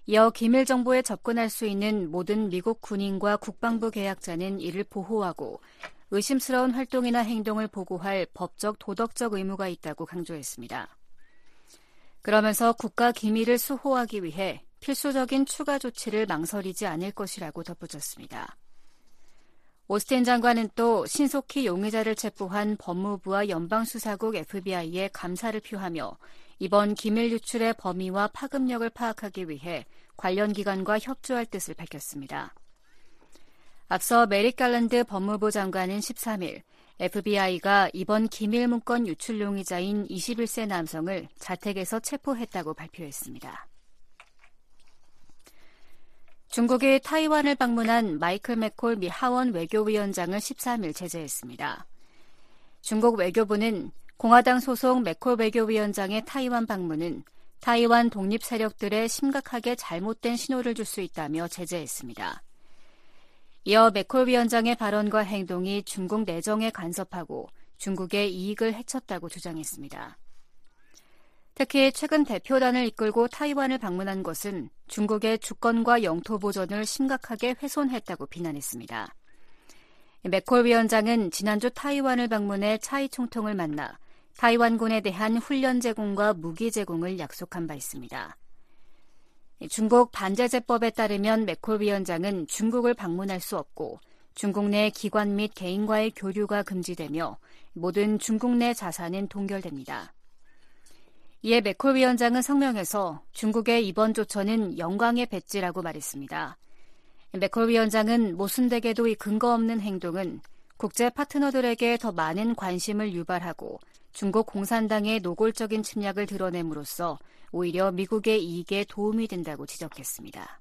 이어 기밀 정보에 접근할 수 있는 모든 미국 군인과 국방부 계약자는 이를 보호하고 의심스러운 활동이나 행동을 보고할 법적 도덕적 의무가 있다고 강조했습니다. 그러면서 국가 기밀을 수호하기 위해 필수적인 추가 조치를 망설이지 않을 것이라고 덧붙였습니다. 오스틴 장관은 또 신속히 용의자를 체포한 법무부와 연방수사국 FBI에 감사를 표하며 이번 기밀 유출의 범위와 파급력을 파악하기 위해 관련 기관과 협조할 뜻을 밝혔습니다. 앞서 메릭 갈랜드 법무부 장관은 13일 FBI가 이번 기밀 문건 유출 용의자인 21세 남성을 자택에서 체포했다고 발표했습니다. 중국이 타이완을 방문한 마이클 맥콜 미 하원 외교위원장을 13일 제재했습니다. 중국 외교부는 공화당 소속 맥콜 외교위원장의 타이완 방문은 타이완 독립 세력들에 심각하게 잘못된 신호를 줄 수 있다며 제재했습니다. 이어 맥콜 위원장의 발언과 행동이 중국 내정에 간섭하고 중국의 이익을 해쳤다고 주장했습니다. 특히 최근 대표단을 이끌고 타이완을 방문한 것은 중국의 주권과 영토 보존을 심각하게 훼손했다고 비난했습니다. 맥콜 위원장은 지난주 타이완을 방문해 차이 총통을 만나 타이완군에 대한 훈련 제공과 무기 제공을 약속한 바 있습니다. 중국 반제재법에 따르면 맥콜 위원장은 중국을 방문할 수 없고 중국 내 기관 및 개인과의 교류가 금지되며 모든 중국 내 자산은 동결됩니다. 이에 맥콜 위원장은 성명에서 중국의 이번 조처는 영광의 배지라고 말했습니다. 맥콜 위원장은 모순되게도 이 근거 없는 행동은 국제 파트너들에게 더 많은 관심을 유발하고 중국 공산당의 노골적인 침략을 드러냄으로써 오히려 미국의 이익에 도움이 된다고 지적했습니다.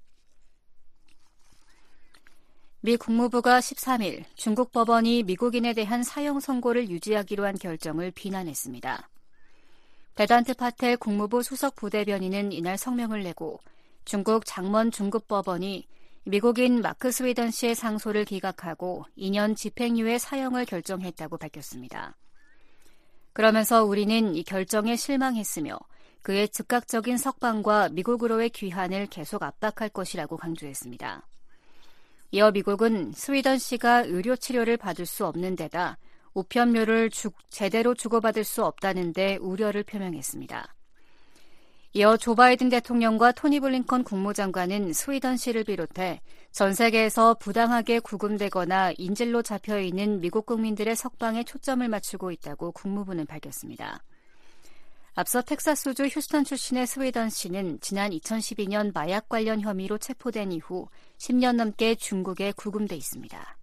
미 국무부가 13일 중국 법원이 미국인에 대한 사형 선고를 유지하기로 한 결정을 비난했습니다. 베단트 파텔 국무부 수석 부대변인은 이날 성명을 내고 중국 장먼 중급법원이 미국인 마크 스위던 씨의 상소를 기각하고 2년 집행유예 사형을 결정했다고 밝혔습니다. 그러면서 우리는 이 결정에 실망했으며 그의 즉각적인 석방과 미국으로의 귀환을 계속 압박할 것이라고 강조했습니다. 이어 미국은 스위던 씨가 의료 치료를 받을 수 없는 데다 우편료를 제대로 주고받을 수 없다는 데 우려를 표명했습니다. 이어 조 바이든 대통령과 토니 블링컨 국무장관은 스위던 씨를 비롯해 전 세계에서 부당하게 구금되거나 인질로 잡혀있는 미국 국민들의 석방에 초점을 맞추고 있다고 국무부는 밝혔습니다. 앞서 텍사스주 휴스턴 출신의 스위던 씨는 지난 2012년 마약 관련 혐의로 체포된 이후 10년 넘게 중국에 구금돼 있습니다.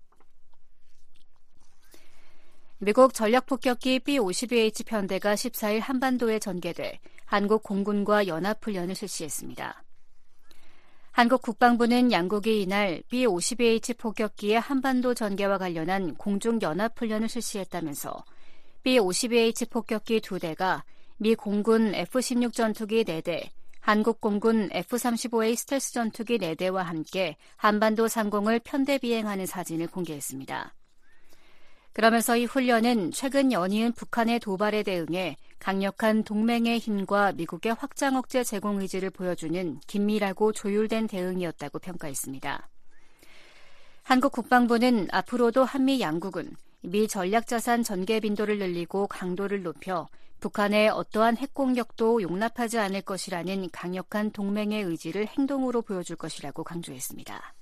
미국 전략폭격기 B-52H 편대가 14일 한반도에 전개돼 한국 공군과 연합훈련을 실시했습니다. 한국 국방부는 양국이 이날 B-52H 폭격기의 한반도 전개와 관련한 공중연합훈련을 실시했다면서 B-52H 폭격기 2대가 미 공군 F-16 전투기 4대, 한국 공군 F-35A 스텔스 전투기 4대와 함께 한반도 상공을 편대 비행하는 사진을 공개했습니다. 그러면서 이 훈련은 최근 연이은 북한의 도발에 대응해 강력한 동맹의 힘과 미국의 확장 억제 제공 의지를 보여주는 긴밀하고 조율된 대응이었다고 평가했습니다. 한국 국방부는 앞으로도 한미 양국은 미 전략자산 전개 빈도를 늘리고 강도를 높여 북한의 어떠한 핵공격도 용납하지 않을 것이라는 강력한 동맹의 의지를 행동으로 보여줄 것이라고 강조했습니다.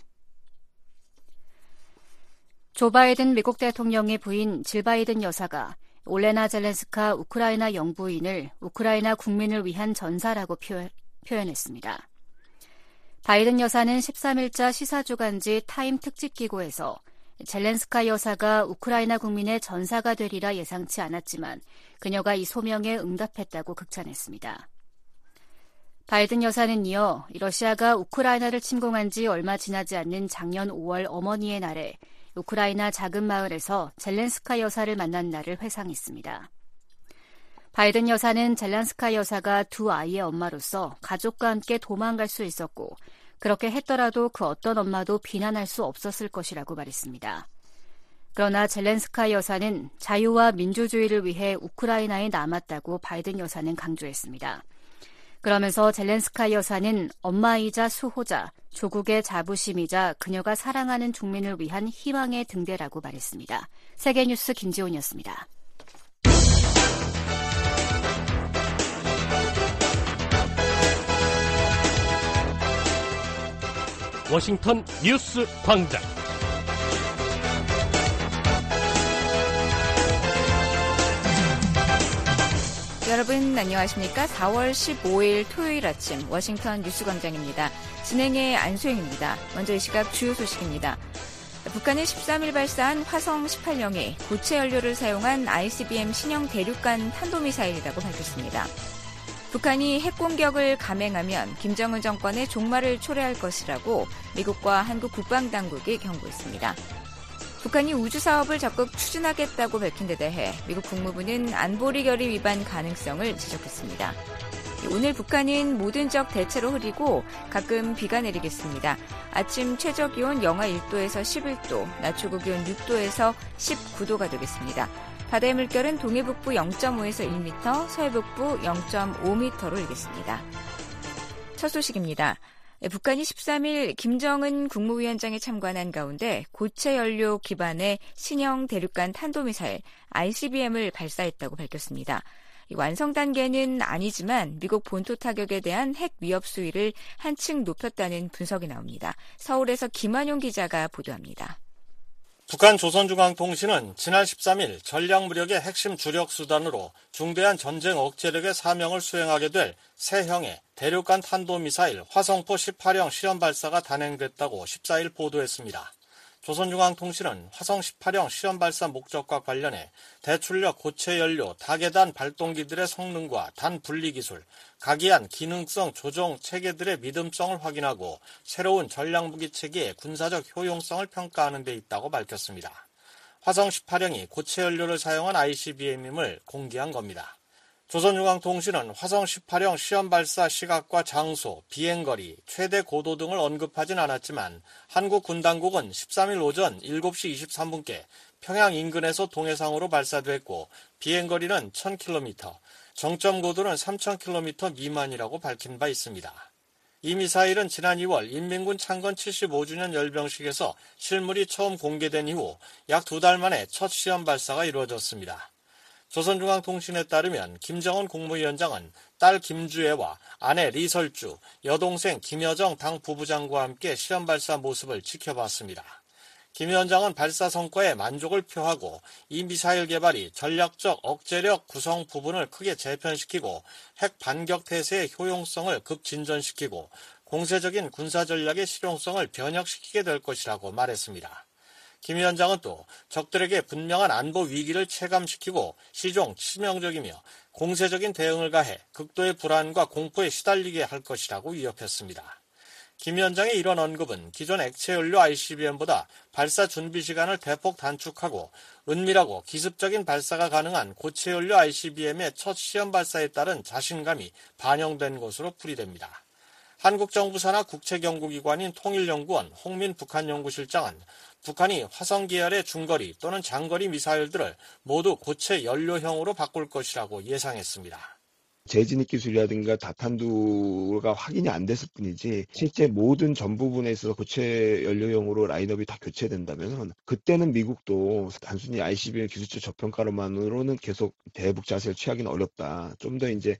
조 바이든 미국 대통령의 부인 질 바이든 여사가 올레나 젤렌스카 우크라이나 영부인을 우크라이나 국민을 위한 전사라고 표현했습니다. 바이든 여사는 13일자 시사주간지 타임 특집기고에서 젤렌스카 여사가 우크라이나 국민의 전사가 되리라 예상치 않았지만 그녀가 이 소명에 응답했다고 극찬했습니다. 바이든 여사는 이어 러시아가 우크라이나를 침공한 지 얼마 지나지 않는 작년 5월 어머니의 날에 우크라이나 작은 마을에서 젤렌스카 여사를 만난 날을 회상했습니다. 바이든 여사는 젤렌스카 여사가 두 아이의 엄마로서 가족과 함께 도망갈 수 있었고 그렇게 했더라도 그 어떤 엄마도 비난할 수 없었을 것이라고 말했습니다. 그러나 젤렌스카 여사는 자유와 민주주의를 위해 우크라이나에 남았다고 바이든 여사는 강조했습니다. 그러면서 젤렌스카이 여사는 엄마이자 수호자, 조국의 자부심이자 그녀가 사랑하는 국민을 위한 희망의 등대라고 말했습니다. 세계뉴스 김지훈이었습니다. 워싱턴 뉴스 광장. 여러분 안녕하십니까? 4월 15일 토요일 아침 워싱턴 뉴스 광장입니다. 진행의 안소영입니다. 먼저 이 시각 주요 소식입니다. 북한이 13일 발사한 화성 18형이 고체 연료를 사용한 ICBM 신형 대륙간 탄도미사일이라고 밝혔습니다. 북한이 핵공격을 감행하면 김정은 정권의 종말을 초래할 것이라고 미국과 한국 국방당국이 경고했습니다. 북한이 우주사업을 적극 추진하겠다고 밝힌 데 대해 미국 국무부는 안보리 결의 위반 가능성을 지적했습니다. 오늘 북한은 모든 적 대체로 흐리고 가끔 비가 내리겠습니다. 아침 최저기온 영하 1도에서 11도, 낮 최고기온 6도에서 19도가 되겠습니다. 바다의 물결은 동해북부 0.5에서 1m, 서해북부 0.5m로 일겠습니다. 첫 소식입니다. 북한이 13일 김정은 국무위원장이 참관한 가운데 고체 연료 기반의 신형 대륙간 탄도미사일 ICBM을 발사했다고 밝혔습니다. 완성 단계는 아니지만 미국 본토 타격에 대한 핵 위협 수위를 한층 높였다는 분석이 나옵니다. 서울에서 김한용 기자가 보도합니다. 북한 조선중앙통신은 지난 13일 전략무력의 핵심 주력 수단으로 중대한 전쟁 억제력의 사명을 수행하게 될 새 형의 대륙간 탄도미사일 화성포 18형 시험 발사가 단행됐다고 14일 보도했습니다. 조선중앙통신은 화성 18형 시험 발사 목적과 관련해 대출력 고체 연료 다계단 발동기들의 성능과 단 분리 기술, 각이한 기능성 조종 체계들의 믿음성을 확인하고 새로운 전략무기 체계의 군사적 효용성을 평가하는 데 있다고 밝혔습니다. 화성 18형이 고체 연료를 사용한 ICBM임을 공개한 겁니다. 조선중앙통신은 화성 18형 시험 발사 시각과 장소, 비행거리, 최대 고도 등을 언급하진 않았지만 한국 군 당국은 13일 오전 7시 23분께 평양 인근에서 동해상으로 발사됐고 비행거리는 1000km, 정점 고도는 3000km 미만이라고 밝힌 바 있습니다. 이 미사일은 지난 2월 인민군 창건 75주년 열병식에서 실물이 처음 공개된 이후 약 2달 만에 첫 시험 발사가 이루어졌습니다. 조선중앙통신에 따르면 김정은 국무위원장은 딸 김주애와 아내 리설주, 여동생 김여정 당 부부장과 함께 시험 발사 모습을 지켜봤습니다. 김 위원장은 발사 성과에 만족을 표하고 이 미사일 개발이 전략적 억제력 구성 부분을 크게 재편시키고 핵 반격 태세의 효용성을 급진전시키고 공세적인 군사 전략의 실용성을 변혁시키게 될 것이라고 말했습니다. 김 위원장은 또 적들에게 분명한 안보 위기를 체감시키고 시종 치명적이며 공세적인 대응을 가해 극도의 불안과 공포에 시달리게 할 것이라고 위협했습니다. 김 위원장의 이런 언급은 기존 액체연료 ICBM보다 발사 준비 시간을 대폭 단축하고 은밀하고 기습적인 발사가 가능한 고체연료 ICBM의 첫 시험 발사에 따른 자신감이 반영된 것으로 풀이됩니다. 한국정부 산하 국책연구기관인 통일연구원 홍민 북한연구실장은 북한이 화성 계열의 중거리 또는 장거리 미사일들을 모두 고체 연료형으로 바꿀 것이라고 예상했습니다. 재진입 기술이라든가 다탄두가 확인이 안 됐을 뿐이지 실제 모든 전 부분에 있어서 고체 연료용으로 라인업이 다 교체된다면 그때는 미국도 단순히 ICBM 기술적 저평가로만으로는 계속 대북 자세를 취하기는 어렵다. 좀 더 이제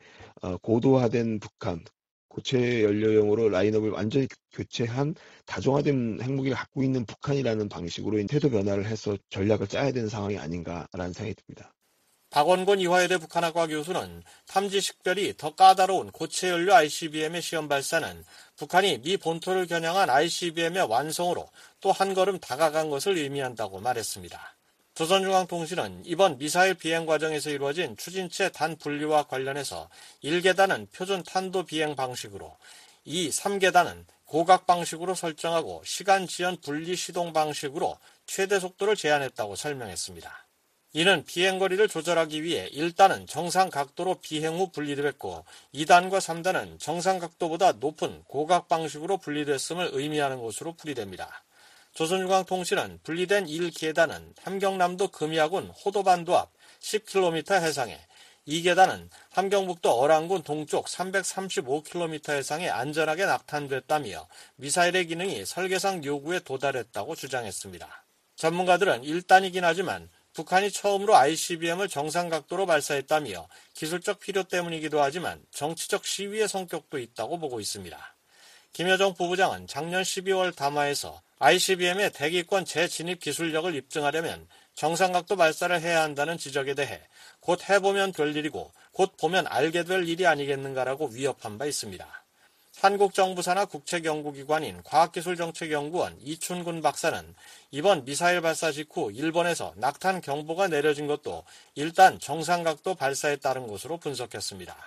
고도화된 북한, 고체 연료용으로 라인업을 완전히 교체한 다종화된 핵무기를 갖고 있는 북한이라는 방식으로 태도 변화를 해서 전략을 짜야 되는 상황이 아닌가라는 생각이 듭니다. 박원곤 이화여대 북한학과 교수는 탐지 식별이 더 까다로운 고체 연료 ICBM의 시험 발사는 북한이 미 본토를 겨냥한 ICBM의 완성으로 또 한 걸음 다가간 것을 의미한다고 말했습니다. 조선중앙통신은 이번 미사일 비행 과정에서 이루어진 추진체 단 분리와 관련해서 1계단은 표준 탄도 비행 방식으로 2, 3계단은 고각 방식으로 설정하고 시간 지연 분리 시동 방식으로 최대 속도를 제한했다고 설명했습니다. 이는 비행거리를 조절하기 위해 1단은 정상 각도로 비행 후 분리됐고 2단과 3단은 정상 각도보다 높은 고각 방식으로 분리됐음을 의미하는 것으로 풀이됩니다. 조선중앙통신은 분리된 1계단은 함경남도 금야군 호도반도 앞 10km 해상에 2계단은 함경북도 어랑군 동쪽 335km 해상에 안전하게 낙탄됐다며 미사일의 기능이 설계상 요구에 도달했다고 주장했습니다. 전문가들은 1단이긴 하지만 북한이 처음으로 ICBM을 정상 각도로 발사했다며 기술적 필요 때문이기도 하지만 정치적 시위의 성격도 있다고 보고 있습니다. 김여정 부부장은 작년 12월 담화에서 ICBM의 대기권 재진입 기술력을 입증하려면 정상각도 발사를 해야 한다는 지적에 대해 곧 해보면 될 일이고 곧 보면 알게 될 일이 아니겠는가라고 위협한 바 있습니다. 한국 정부 산하 국책연구기관인 과학기술정책연구원 이춘근 박사는 이번 미사일 발사 직후 일본에서 낙탄 경보가 내려진 것도 일단 정상각도 발사에 따른 것으로 분석했습니다.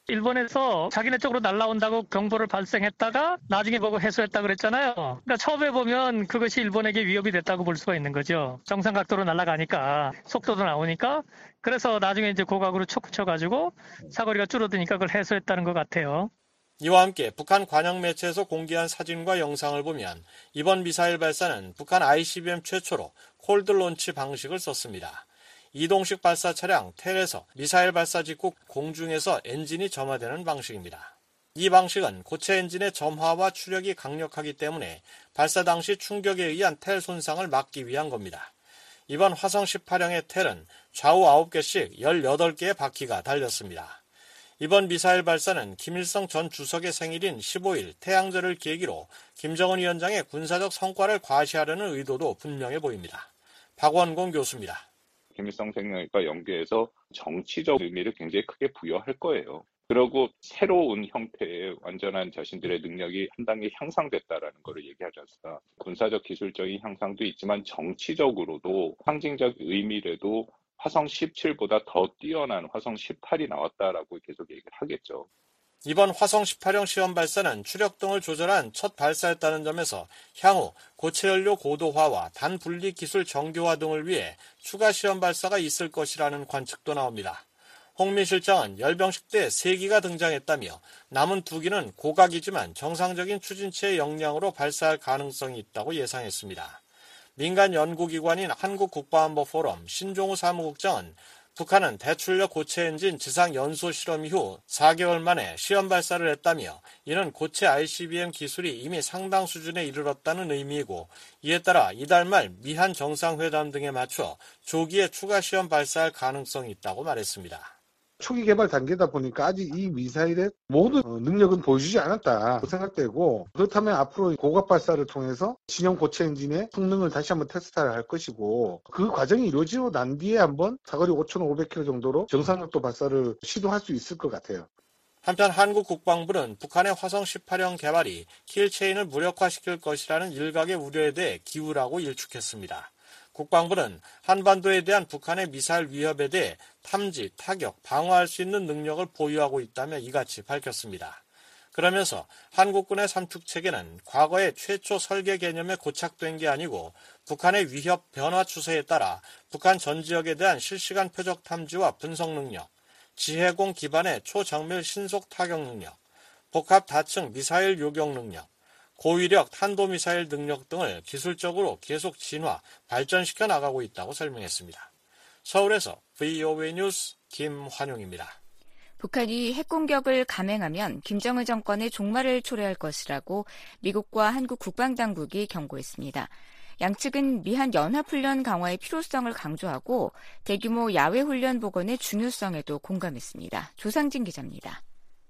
일본에서 자기네 쪽으로 날아온다고 경보를 발생했다가 나중에 보고 해소했다고 그랬잖아요. 그러니까 처음에 보면 그것이 일본에게 위협이 됐다고 볼 수가 있는 거죠. 정상 각도로 날아가니까 속도도 나오니까 그래서 나중에 이제 고각으로 촉구쳐가지고 사거리가 줄어드니까 그걸 해소했다는 것 같아요. 이와 함께 북한 관영 매체에서 공개한 사진과 영상을 보면 이번 미사일 발사는 북한 ICBM 최초로 콜드 론치 방식을 썼습니다. 이동식 발사 차량 텔에서 미사일 발사 직후 공중에서 엔진이 점화되는 방식입니다. 이 방식은 고체 엔진의 점화와 추력이 강력하기 때문에 발사 당시 충격에 의한 텔 손상을 막기 위한 겁니다. 이번 화성 18형의 텔은 좌우 9개씩 18개의 바퀴가 달렸습니다. 이번 미사일 발사는 김일성 전 주석의 생일인 15일 태양절을 계기로 김정은 위원장의 군사적 성과를 과시하려는 의도도 분명해 보입니다. 박원공 교수입니다. 김일성 생일과 연계해서 정치적 의미를 굉장히 크게 부여할 거예요. 그리고 새로운 형태의 완전한 자신들의 능력이 한 단계 향상됐다라는 것을 얘기하지 않습니까? 군사적 기술적인 향상도 있지만 정치적으로도 상징적 의미라도 화성 17보다 더 뛰어난 화성 18이 나왔다라고 계속 얘기를 하겠죠. 이번 화성 18형 시험 발사는 추력 등을 조절한 첫 발사였다는 점에서 향후 고체연료 고도화와 단분리 기술 정교화 등을 위해 추가 시험 발사가 있을 것이라는 관측도 나옵니다. 홍민 실장은 열병식 때 3기가 등장했다며 남은 2기는 고각이지만 정상적인 추진체의 역량으로 발사할 가능성이 있다고 예상했습니다. 민간 연구기관인 한국국방안보포럼 신종우 사무국장은 북한은 대출력 고체 엔진 지상 연소 실험 이후 4개월 만에 시험 발사를 했다며 이는 고체 ICBM 기술이 이미 상당 수준에 이르렀다는 의미이고 이에 따라 이달 말 미한 정상회담 등에 맞춰 조기에 추가 시험 발사할 가능성이 있다고 말했습니다. 초기 개발 단계다 보니까 아직 이 미사일의 모든 능력은 보여주지 않았다 생각되고 그렇다면 앞으로 고각 발사를 통해서 신형 고체 엔진의 성능을 다시 한번 테스트를 할 것이고 그 과정이 이루어지고 난 뒤에 한번 사거리 5,500km 정도로 정상각도 발사를 시도할 수 있을 것 같아요. 한편 한국 국방부는 북한의 화성 18형 개발이 킬체인을 무력화시킬 것이라는 일각의 우려에 대해 기우라고 일축했습니다. 국방부는 한반도에 대한 북한의 미사일 위협에 대해 탐지, 타격, 방어할 수 있는 능력을 보유하고 있다며 이같이 밝혔습니다. 그러면서 한국군의 삼축체계는 과거의 최초 설계 개념에 고착된 게 아니고 북한의 위협 변화 추세에 따라 북한 전 지역에 대한 실시간 표적 탐지와 분석 능력, 지해공 기반의 초정밀 신속 타격 능력, 복합 다층 미사일 요격 능력, 고위력 탄도미사일 능력 등을 기술적으로 계속 진화, 발전시켜 나가고 있다고 설명했습니다. 서울에서 VOA 뉴스 김환용입니다. 북한이 핵공격을 감행하면 김정은 정권의 종말을 초래할 것이라고 미국과 한국 국방당국이 경고했습니다. 양측은 미한 연합훈련 강화의 필요성을 강조하고 대규모 야외훈련 복원의 중요성에도 공감했습니다. 조상진 기자입니다.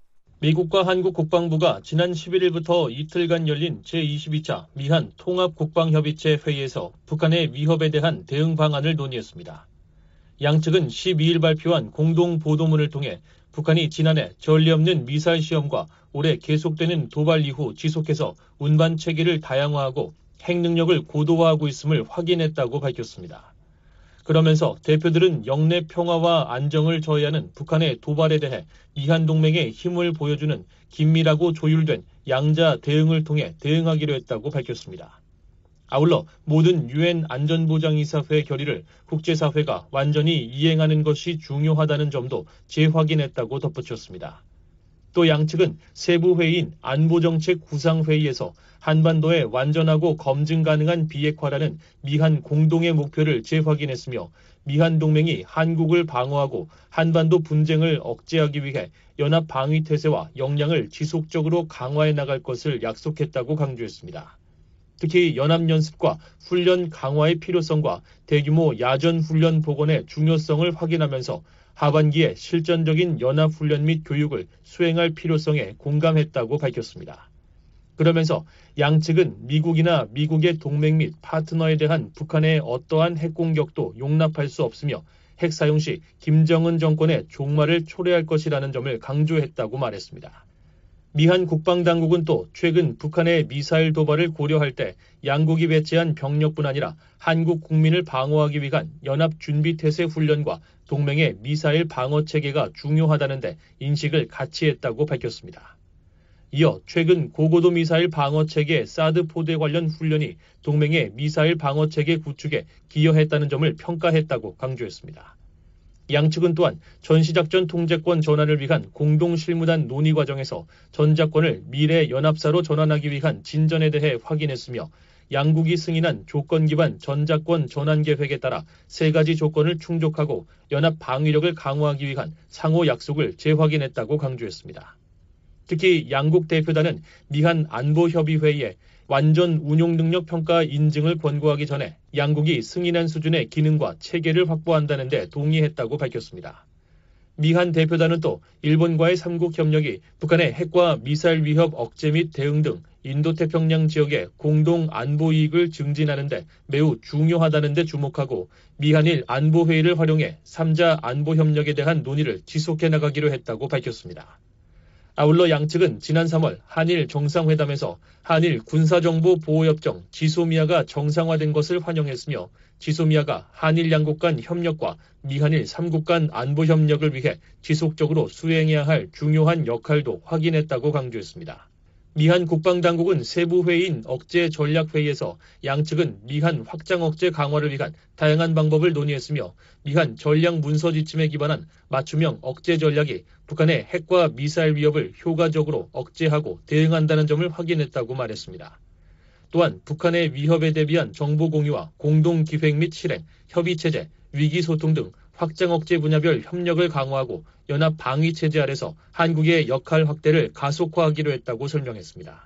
미국과 한국 국방부가 지난 11일부터 이틀간 열린 제22차 미한 통합국방협의체 회의에서 북한의 위협에 대한 대응 방안을 논의했습니다. 양측은 12일 발표한 공동보도문을 통해 북한이 지난해 전례 없는 미사일 시험과 올해 계속되는 도발 이후 지속해서 운반 체계를 다양화하고 핵 능력을 고도화하고 있음을 확인했다고 밝혔습니다. 그러면서 대표들은 영내 평화와 안정을 저해하는 북한의 도발에 대해 이한동맹의 힘을 보여주는 긴밀하고 조율된 양자 대응을 통해 대응하기로 했다고 밝혔습니다. 아울러 모든 유엔 안전보장이사회 결의를 국제사회가 완전히 이행하는 것이 중요하다는 점도 재확인했다고 덧붙였습니다. 또 양측은 세부 회의인 안보정책 구상회의에서 한반도의 완전하고 검증 가능한 비핵화라는 미한 공동의 목표를 재확인했으며 미한 동맹이 한국을 방어하고 한반도 분쟁을 억제하기 위해 연합 방위 태세와 역량을 지속적으로 강화해 나갈 것을 약속했다고 강조했습니다. 특히 연합연습과 훈련 강화의 필요성과 대규모 야전훈련 복원의 중요성을 확인하면서 하반기에 실전적인 연합훈련 및 교육을 수행할 필요성에 공감했다고 밝혔습니다. 그러면서 양측은 미국이나 미국의 동맹 및 파트너에 대한 북한의 어떠한 핵공격도 용납할 수 없으며 핵 사용 시 김정은 정권의 종말을 초래할 것이라는 점을 강조했다고 말했습니다. 미한 국방당국은 또 최근 북한의 미사일 도발을 고려할 때 양국이 배치한 병력뿐 아니라 한국 국민을 방어하기 위한 연합준비태세 훈련과 동맹의 미사일 방어체계가 중요하다는 데 인식을 같이 했다고 밝혔습니다. 이어 최근 고고도 미사일 방어체계 사드 포대 관련 훈련이 동맹의 미사일 방어체계 구축에 기여했다는 점을 평가했다고 강조했습니다. 양측은 또한 전시작전 통제권 전환을 위한 공동실무단 논의 과정에서 전작권을 미래 연합사로 전환하기 위한 진전에 대해 확인했으며 양국이 승인한 조건 기반 전작권 전환 계획에 따라 3가지 조건을 충족하고 연합 방위력을 강화하기 위한 상호 약속을 재확인했다고 강조했습니다. 특히 양국 대표단은 미한 안보협의회의에 완전 운용 능력 평가 인증을 권고하기 전에 양국이 승인한 수준의 기능과 체계를 확보한다는 데 동의했다고 밝혔습니다. 미한 대표단은 또 일본과의 3국 협력이 북한의 핵과 미사일 위협 억제 및 대응 등 인도태평양 지역의 공동 안보 이익을 증진하는 데 매우 중요하다는 데 주목하고 미한일 안보회의를 활용해 3자 안보협력에 대한 논의를 지속해 나가기로 했다고 밝혔습니다. 아울러 양측은 지난 3월 한일 정상회담에서 한일 군사정보보호협정 지소미아가 정상화된 것을 환영했으며 지소미아가 한일 양국 간 협력과 미한일 3국 간 안보협력을 위해 지속적으로 수행해야 할 중요한 역할도 확인했다고 강조했습니다. 미한 국방당국은 세부회의인 억제전략회의에서 양측은 미한 확장억제 강화를 위한 다양한 방법을 논의했으며 미한 전략문서지침에 기반한 맞춤형 억제 전략이 북한의 핵과 미사일 위협을 효과적으로 억제하고 대응한다는 점을 확인했다고 말했습니다. 또한 북한의 위협에 대비한 정보 공유와 공동기획 및 실행, 협의체제, 위기소통 등 확장 억제 분야별 협력을 강화하고 연합 방위체제 아래서 한국의 역할 확대를 가속화하기로 했다고 설명했습니다.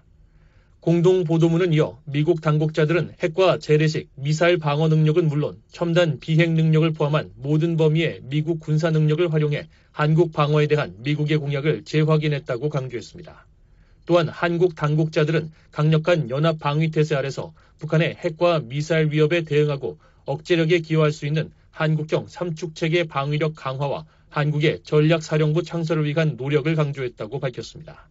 공동보도문은 이어 미국 당국자들은 핵과 재래식, 미사일 방어 능력은 물론 첨단 비핵 능력을 포함한 모든 범위의 미국 군사 능력을 활용해 한국 방어에 대한 미국의 공약을 재확인했다고 강조했습니다. 또한 한국 당국자들은 강력한 연합 방위태세 아래서 북한의 핵과 미사일 위협에 대응하고 억제력에 기여할 수 있는 한국형 3축체계 방위력 강화와 한국의 전략사령부 창설을 위한 노력을 강조했다고 밝혔습니다.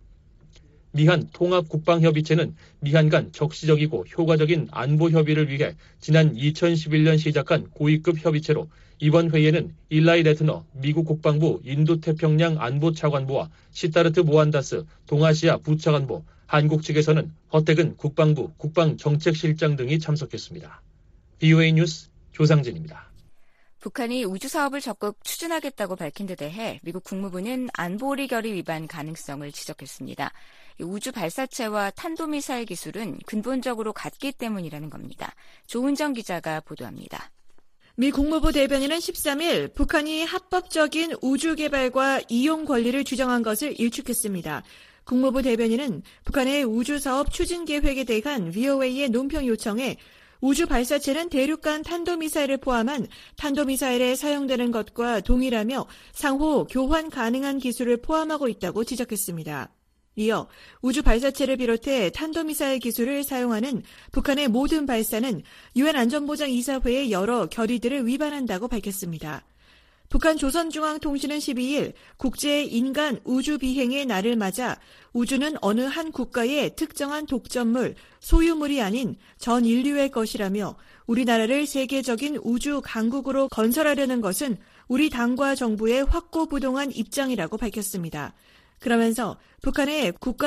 미한 통합국방협의체는 미한 간 적시적이고 효과적인 안보협의를 위해 지난 2011년 시작한 고위급 협의체로 이번 회의에는 일라이 레트너 미국 국방부 인도태평양 안보차관보와 시타르트 모한다스 동아시아 부차관보, 한국 측에서는 허태근 국방부 국방정책실장 등이 참석했습니다. VOA 뉴스 조상진입니다. 북한이 우주사업을 적극 추진하겠다고 밝힌 데 대해 미국 국무부는 안보리 결의 위반 가능성을 지적했습니다. 우주 발사체와 탄도미사일 기술은 근본적으로 같기 때문이라는 겁니다. 조은정 기자가 보도합니다. 미 국무부 대변인은 13일 북한이 합법적인 우주 개발과 이용 권리를 주장한 것을 일축했습니다. 국무부 대변인은 북한의 우주사업 추진 계획에 대한 VOA의 논평 요청에 우주 발사체는 대륙간 탄도미사일을 포함한 탄도미사일에 사용되는 것과 동일하며 상호 교환 가능한 기술을 포함하고 있다고 지적했습니다. 이어 우주 발사체를 비롯해 탄도미사일 기술을 사용하는 북한의 모든 발사는 유엔 안전보장이사회의 여러 결의들을 위반한다고 밝혔습니다. 북한 조선중앙통신은 12일 국제인간 우주비행의 날을 맞아 우주는 어느 한 국가의 특정한 독점물, 소유물이 아닌 전 인류의 것이라며 우리나라를 세계적인 우주 강국으로 건설하려는 것은 우리 당과 정부의 확고부동한 입장이라고 밝혔습니다. 그러면서 북한의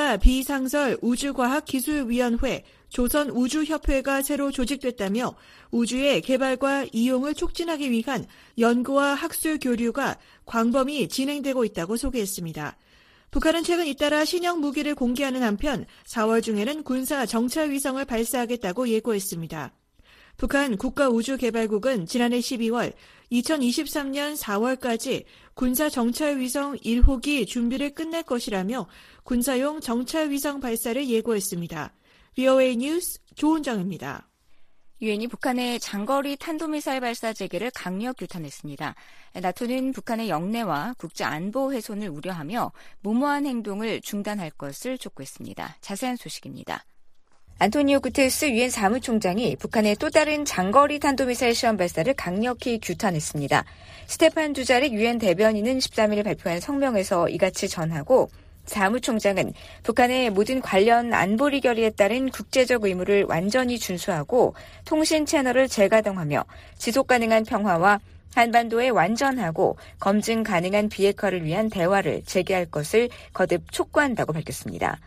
국가비상설우주과학기술위원회 조선우주협회가 새로 조직됐다며 우주의 개발과 이용을 촉진하기 위한 연구와 학술 교류가 광범위 진행되고 있다고 소개했습니다. 북한은 최근 잇따라 신형 무기를 공개하는 한편 4월 중에는 군사 정찰 위성을 발사하겠다고 예고했습니다. 북한 국가우주개발국은 지난해 12월 2023년 4월까지 군사 정찰 위성 1호기 준비를 끝낼 것이라며 군사용 정찰 위성 발사를 예고했습니다. VOA 뉴스 조은정입니다. 유엔이 북한의 장거리 탄도미사일 발사 재개를 강력 규탄했습니다. 나토는 북한의 영내와 국제 안보 훼손을 우려하며 무모한 행동을 중단할 것을 촉구했습니다. 자세한 소식입니다. 안토니오 구테르스 유엔 사무총장이 북한의 또 다른 장거리 탄도미사일 시험 발사를 강력히 규탄했습니다. 스테판 두자릭 유엔 대변인은 13일 발표한 성명에서 이같이 전하고 사무총장은 북한의 모든 관련 안보리 결의에 따른 국제적 의무를 완전히 준수하고 통신 채널을 재가동하며 지속 가능한 평화와 한반도의 완전하고 검증 가능한 비핵화를 위한 대화를 재개할 것을 거듭 촉구한다고 밝혔습니다.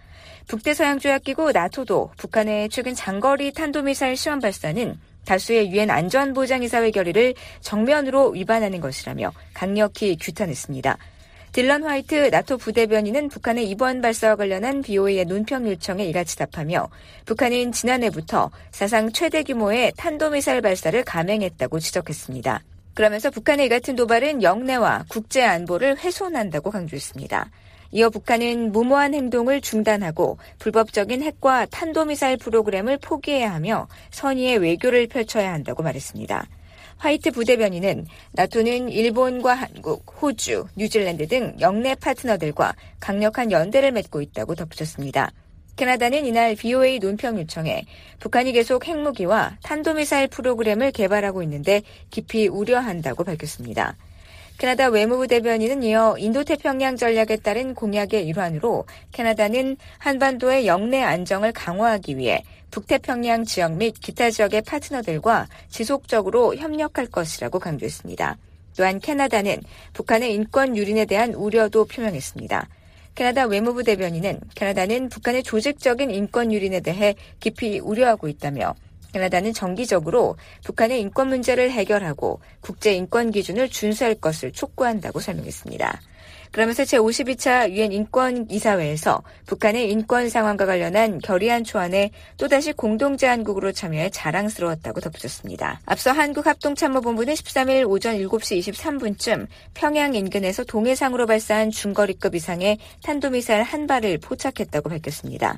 북대서양조약기구 나토도 북한의 최근 장거리 탄도미사일 시험 발사는 다수의 유엔 안전보장이사회 결의를 정면으로 위반하는 것이라며 강력히 규탄했습니다. 딜런 화이트 나토 부대변인은 북한의 이번 발사와 관련한 BOA의 논평 요청에 이같이 답하며 북한은 지난해부터 사상 최대 규모의 탄도미사일 발사를 감행했다고 지적했습니다. 그러면서 북한의 이 같은 도발은 영내와 국제 안보를 훼손한다고 강조했습니다. 이어 북한은 무모한 행동을 중단하고 불법적인 핵과 탄도미사일 프로그램을 포기해야 하며 선의의 외교를 펼쳐야 한다고 말했습니다. 화이트 부대변인은 나토는 일본과 한국, 호주, 뉴질랜드 등 영내 파트너들과 강력한 연대를 맺고 있다고 덧붙였습니다. 캐나다는 이날 BOA 논평 요청에 북한이 계속 핵무기와 탄도미사일 프로그램을 개발하고 있는데 깊이 우려한다고 밝혔습니다. 캐나다 외무부 대변인은 이어 인도태평양 전략에 따른 공약의 일환으로 캐나다는 한반도의 영내 안정을 강화하기 위해 북태평양 지역 및 기타 지역의 파트너들과 지속적으로 협력할 것이라고 강조했습니다. 또한 캐나다는 북한의 인권 유린에 대한 우려도 표명했습니다. 캐나다 외무부 대변인은 캐나다는 북한의 조직적인 인권 유린에 대해 깊이 우려하고 있다며 캐나다는 정기적으로 북한의 인권 문제를 해결하고 국제 인권 기준을 준수할 것을 촉구한다고 설명했습니다. 그러면서 제52차 유엔 인권이사회에서 북한의 인권 상황과 관련한 결의안 초안에 또다시 공동제안국으로 참여해 자랑스러웠다고 덧붙였습니다. 앞서 한국합동참모본부는 13일 오전 7시 23분쯤 평양 인근에서 동해상으로 발사한 중거리급 이상의 탄도미사일 한 발을 포착했다고 밝혔습니다.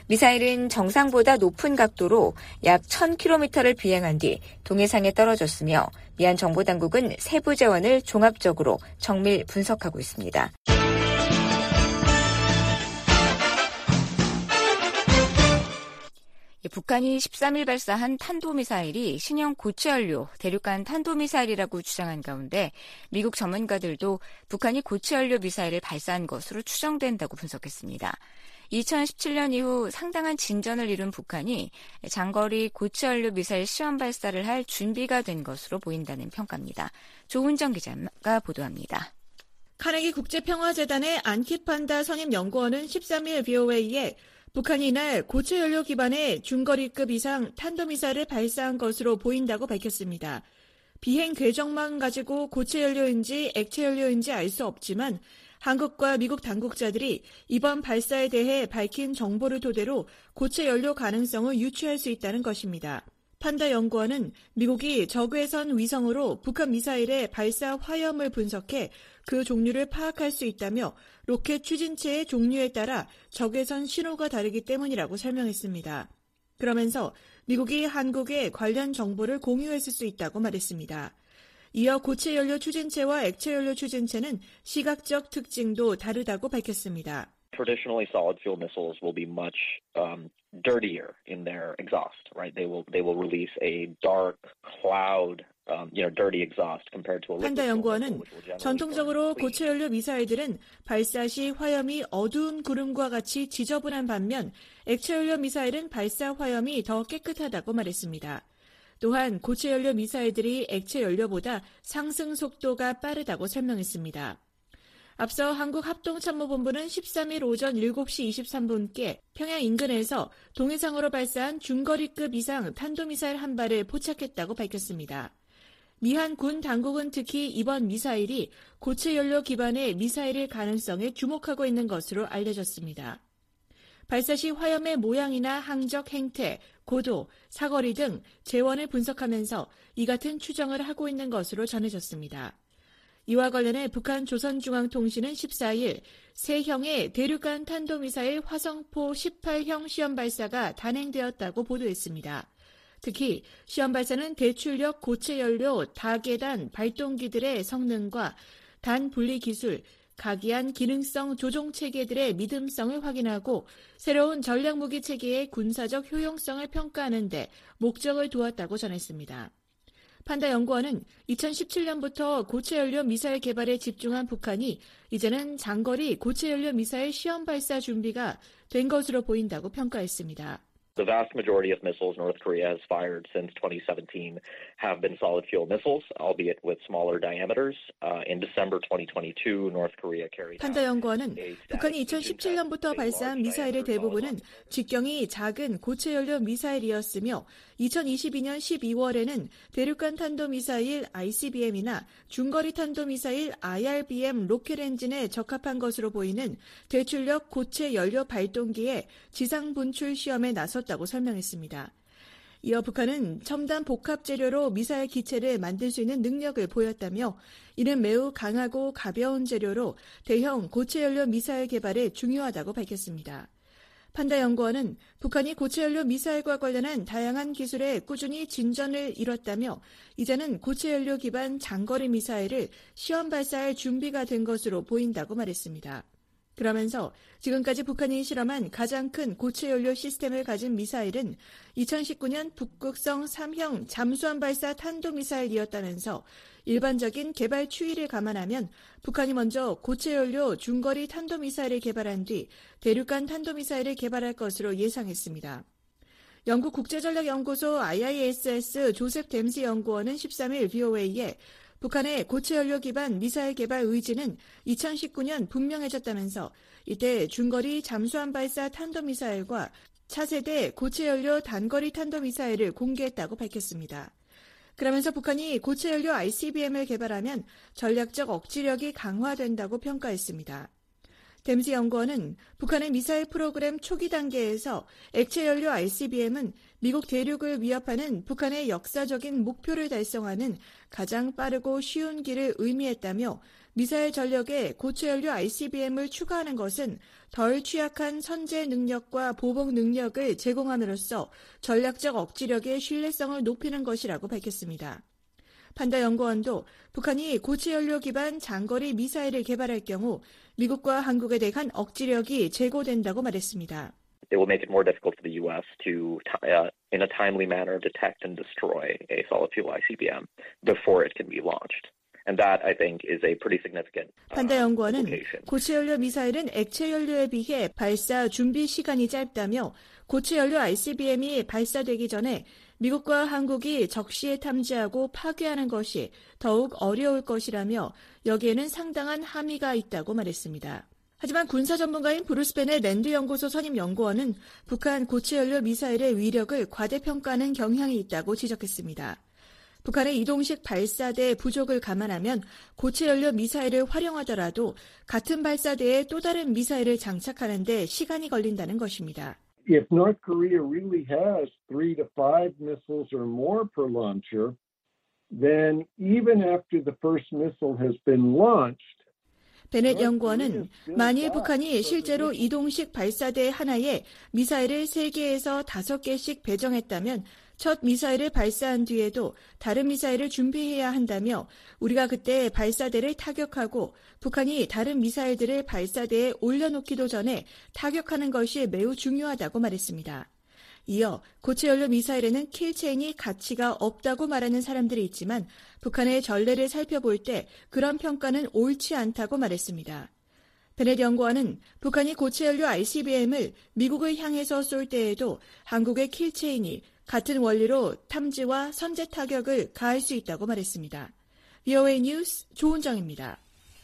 미사일은 정상보다 높은 각도로 약 1000km를 비행한 뒤 동해상에 떨어졌으며 미얀 정보당국은 세부 재원을 종합적으로 정밀 분석하고 있습니다. 북한이 13일 발사한 탄도미사일이 신형 고체연료 대륙간 탄도미사일이라고 주장한 가운데 미국 전문가들도 북한이 고체연료 미사일을 발사한 것으로 추정된다고 분석했습니다. 2017년 이후 상당한 진전을 이룬 북한이 장거리 고체연료 미사일 시험 발사를 할 준비가 된 것으로 보인다는 평가입니다. 조은정 기자가 보도합니다. 카네기 국제평화재단의 안키판다 선임연구원은 13일 BOA에 북한이 이날 고체연료 기반의 중거리급 이상 탄도미사일을 발사한 것으로 보인다고 밝혔습니다. 비행 궤적만 가지고 고체연료인지 액체연료인지 알 수 없지만 한국과 미국 당국자들이 이번 발사에 대해 밝힌 정보를 토대로 고체 연료 가능성을 유추할 수 있다는 것입니다. 판다 연구원은 미국이 적외선 위성으로 북한 미사일의 발사 화염을 분석해 그 종류를 파악할 수 있다며 로켓 추진체의 종류에 따라 적외선 신호가 다르기 때문이라고 설명했습니다. 그러면서 미국이 한국에 관련 정보를 공유했을 수 있다고 말했습니다. 이어 고체연료 추진체와 액체연료 추진체는 시각적 특징도 다르다고 밝혔습니다. Traditionally, solid fuel missiles will be much dirtier in their exhaust, right? They will release a dark cloud, dirty exhaust compared to a liquid. 판다 연구원은 전통적으로 고체연료 미사일들은 발사 시 화염이 어두운 구름과 같이 지저분한 반면 액체연료 미사일은 발사 화염이 더 깨끗하다고 말했습니다. 또한 고체연료 미사일들이 액체연료보다 상승 속도가 빠르다고 설명했습니다. 앞서 한국합동참모본부는 13일 오전 7시 23분께 평양 인근에서 동해상으로 발사한 중거리급 이상 탄도미사일 한 발을 포착했다고 밝혔습니다. 미한 군 당국은 특히 이번 미사일이 고체 연료 기반의 미사일일 가능성에 주목하고 있는 것으로 알려졌습니다. 발사 시 화염의 모양이나 항적 행태, 고도, 사거리 등 재원을 분석하면서 이 같은 추정을 하고 있는 것으로 전해졌습니다. 이와 관련해 북한 조선중앙통신은 14일 세 형의 대륙간 탄도미사일 화성포 18형 시험 발사가 단행되었다고 보도했습니다. 특히 시험 발사는 대출력 고체 연료 다계단 발동기들의 성능과 단 분리 기술, 각이한 기능성 조종 체계들의 믿음성을 확인하고 새로운 전략무기 체계의 군사적 효용성을 평가하는 데 목적을 두었다고 전했습니다. 판다 연구원은 2017년부터 고체연료 미사일 개발에 집중한 북한이 이제는 장거리 고체연료 미사일 시험 발사 준비가 된 것으로 보인다고 평가했습니다. The vast majority of missiles North Korea has fired since 2017 have been solid fuel missiles, albeit with smaller diameters. In December 2022, North Korea carried out 판다 연구원은 북한이 2017년부터 발사한 미사일의 대부분은 직경이 작은 고체연료 미사일이었으며 2022년 12월에는 대륙간 탄도미사일 ICBM이나 중거리 탄도미사일 IRBM 로켓 엔진에 적합한 것으로 보이는 대출력 고체 연료 발동기의 지상 분출 시험에 나섰다고 설명했습니다. 이어 북한은 첨단 복합 재료로 미사일 기체를 만들 수 있는 능력을 보였다며 이는 매우 강하고 가벼운 재료로 대형 고체 연료 미사일 개발에 중요하다고 밝혔습니다. 판다 연구원은 북한이 고체연료 미사일과 관련한 다양한 기술에 꾸준히 진전을 이뤘다며 이제는 고체연료 기반 장거리 미사일을 시험 발사할 준비가 된 것으로 보인다고 말했습니다. 그러면서 지금까지 북한이 실험한 가장 큰 고체연료 시스템을 가진 미사일은 2019년 북극성 3형 잠수함 발사 탄도미사일이었다면서 일반적인 개발 추이를 감안하면 북한이 먼저 고체연료 중거리 탄도미사일을 개발한 뒤 대륙간 탄도미사일을 개발할 것으로 예상했습니다. 영국 국제전략연구소 IISS 조셉 댐시 연구원은 13일 VOA에 북한의 고체연료 기반 미사일 개발 의지는 2019년 분명해졌다면서 이때 중거리 잠수함 발사 탄도미사일과 차세대 고체연료 단거리 탄도미사일을 공개했다고 밝혔습니다. 그러면서 북한이 고체연료 ICBM을 개발하면 전략적 억지력이 강화된다고 평가했습니다. 댐시 연구원은 북한의 미사일 프로그램 초기 단계에서 액체연료 ICBM은 미국 대륙을 위협하는 북한의 역사적인 목표를 달성하는 가장 빠르고 쉬운 길을 의미했다며 미사일 전력에 고체연료 ICBM을 추가하는 것은 덜 취약한 선제 능력과 보복 능력을 제공함으로써 전략적 억지력의 신뢰성을 높이는 것이라고 밝혔습니다. 판다 연구원도 북한이 고체연료 기반 장거리 미사일을 개발할 경우 미국과 한국에 대한 억지력이 제고된다고 말했습니다. It will make it more difficult for the U.S. to, in a timely manner, detect and destroy a solid fuel ICBM before it can be launched. And that, I think, is a pretty significant 판다 연구원은 고체연료 미사일은 액체연료에 비해 발사 준비 시간이 짧다며 고체연료 ICBM이 발사되기 전에 미국과 한국이 적시에 탐지하고 파괴하는 것이 더욱 어려울 것이라며 여기에는 상당한 함의가 있다고 말했습니다. 하지만 군사 전문가인 브루스 벤의 랜드 연구소 선임 연구원은 북한 고체연료 미사일의 위력을 과대평가하는 경향이 있다고 지적했습니다. 북한의 이동식 발사대 부족을 감안하면 고체연료 미사일을 활용하더라도 같은 발사대에 또 다른 미사일을 장착하는 데 시간이 걸린다는 것입니다. If North Korea really has 3 to 5 missiles or more per launcher, then even after the first missile has been launched, 베넷 연구원은 만일 북한이 실제로 이동식 발사대 하나에 미사일을 3개에서 5개씩 배정했다면 첫 미사일을 발사한 뒤에도 다른 미사일을 준비해야 한다며 우리가 그때 발사대를 타격하고 북한이 다른 미사일들을 발사대에 올려놓기도 전에 타격하는 것이 매우 중요하다고 말했습니다. 이어 고체연료 미사일에는 킬체인이 가치가 없다고 말하는 사람들이 있지만 북한의 전례를 살펴볼 때 그런 평가는 옳지 않다고 말했습니다. 베넷 연구원은 북한이 고체연료 ICBM을 미국을 향해서 쏠 때에도 한국의 킬체인이 같은 원리로 탐지와 선제 타격을 가할 수 있다고 말했습니다. VOA 뉴스 조은정입니다.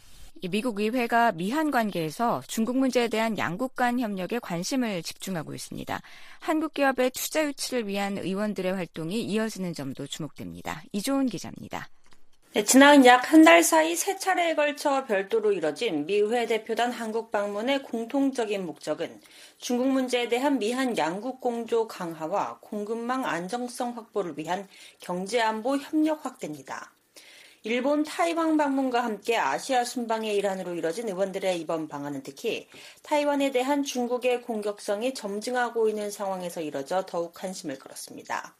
미국 의회가 미한 관계에서 중국 문제에 대한 양국 간 협력에 관심을 집중하고 있습니다. 한국 기업의 투자 유치를 위한 의원들의 활동이 이어지는 점도 주목됩니다. 이조은 기자입니다. 네, 지난 약 한 달 사이 세 차례에 걸쳐 별도로 이뤄진 미 의회 대표단 한국 방문의 공통적인 목적은 중국 문제에 대한 미한 양국 공조 강화와 공급망 안정성 확보를 위한 경제안보 협력 확대입니다. 일본 타이완 방문과 함께 아시아 순방의 일환으로 이뤄진 의원들의 이번 방안은 특히 타이완에 대한 중국의 공격성이 점증하고 있는 상황에서 이뤄져 더욱 관심을 끌었습니다.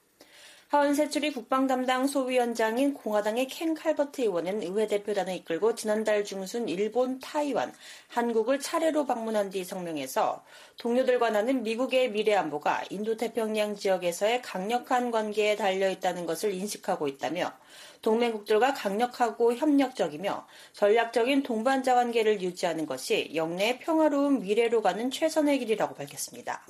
하원 세출이 국방 담당 소위원장인 공화당의 켄 칼버트 의원은 의회 대표단을 이끌고 지난달 중순 일본, 타이완, 한국을 차례로 방문한 뒤 성명에서 동료들과 나는 미국의 미래 안보가 인도태평양 지역에서의 강력한 관계에 달려있다는 것을 인식하고 있다며 동맹국들과 강력하고 협력적이며 전략적인 동반자 관계를 유지하는 것이 영내의 평화로운 미래로 가는 최선의 길이라고 밝혔습니다.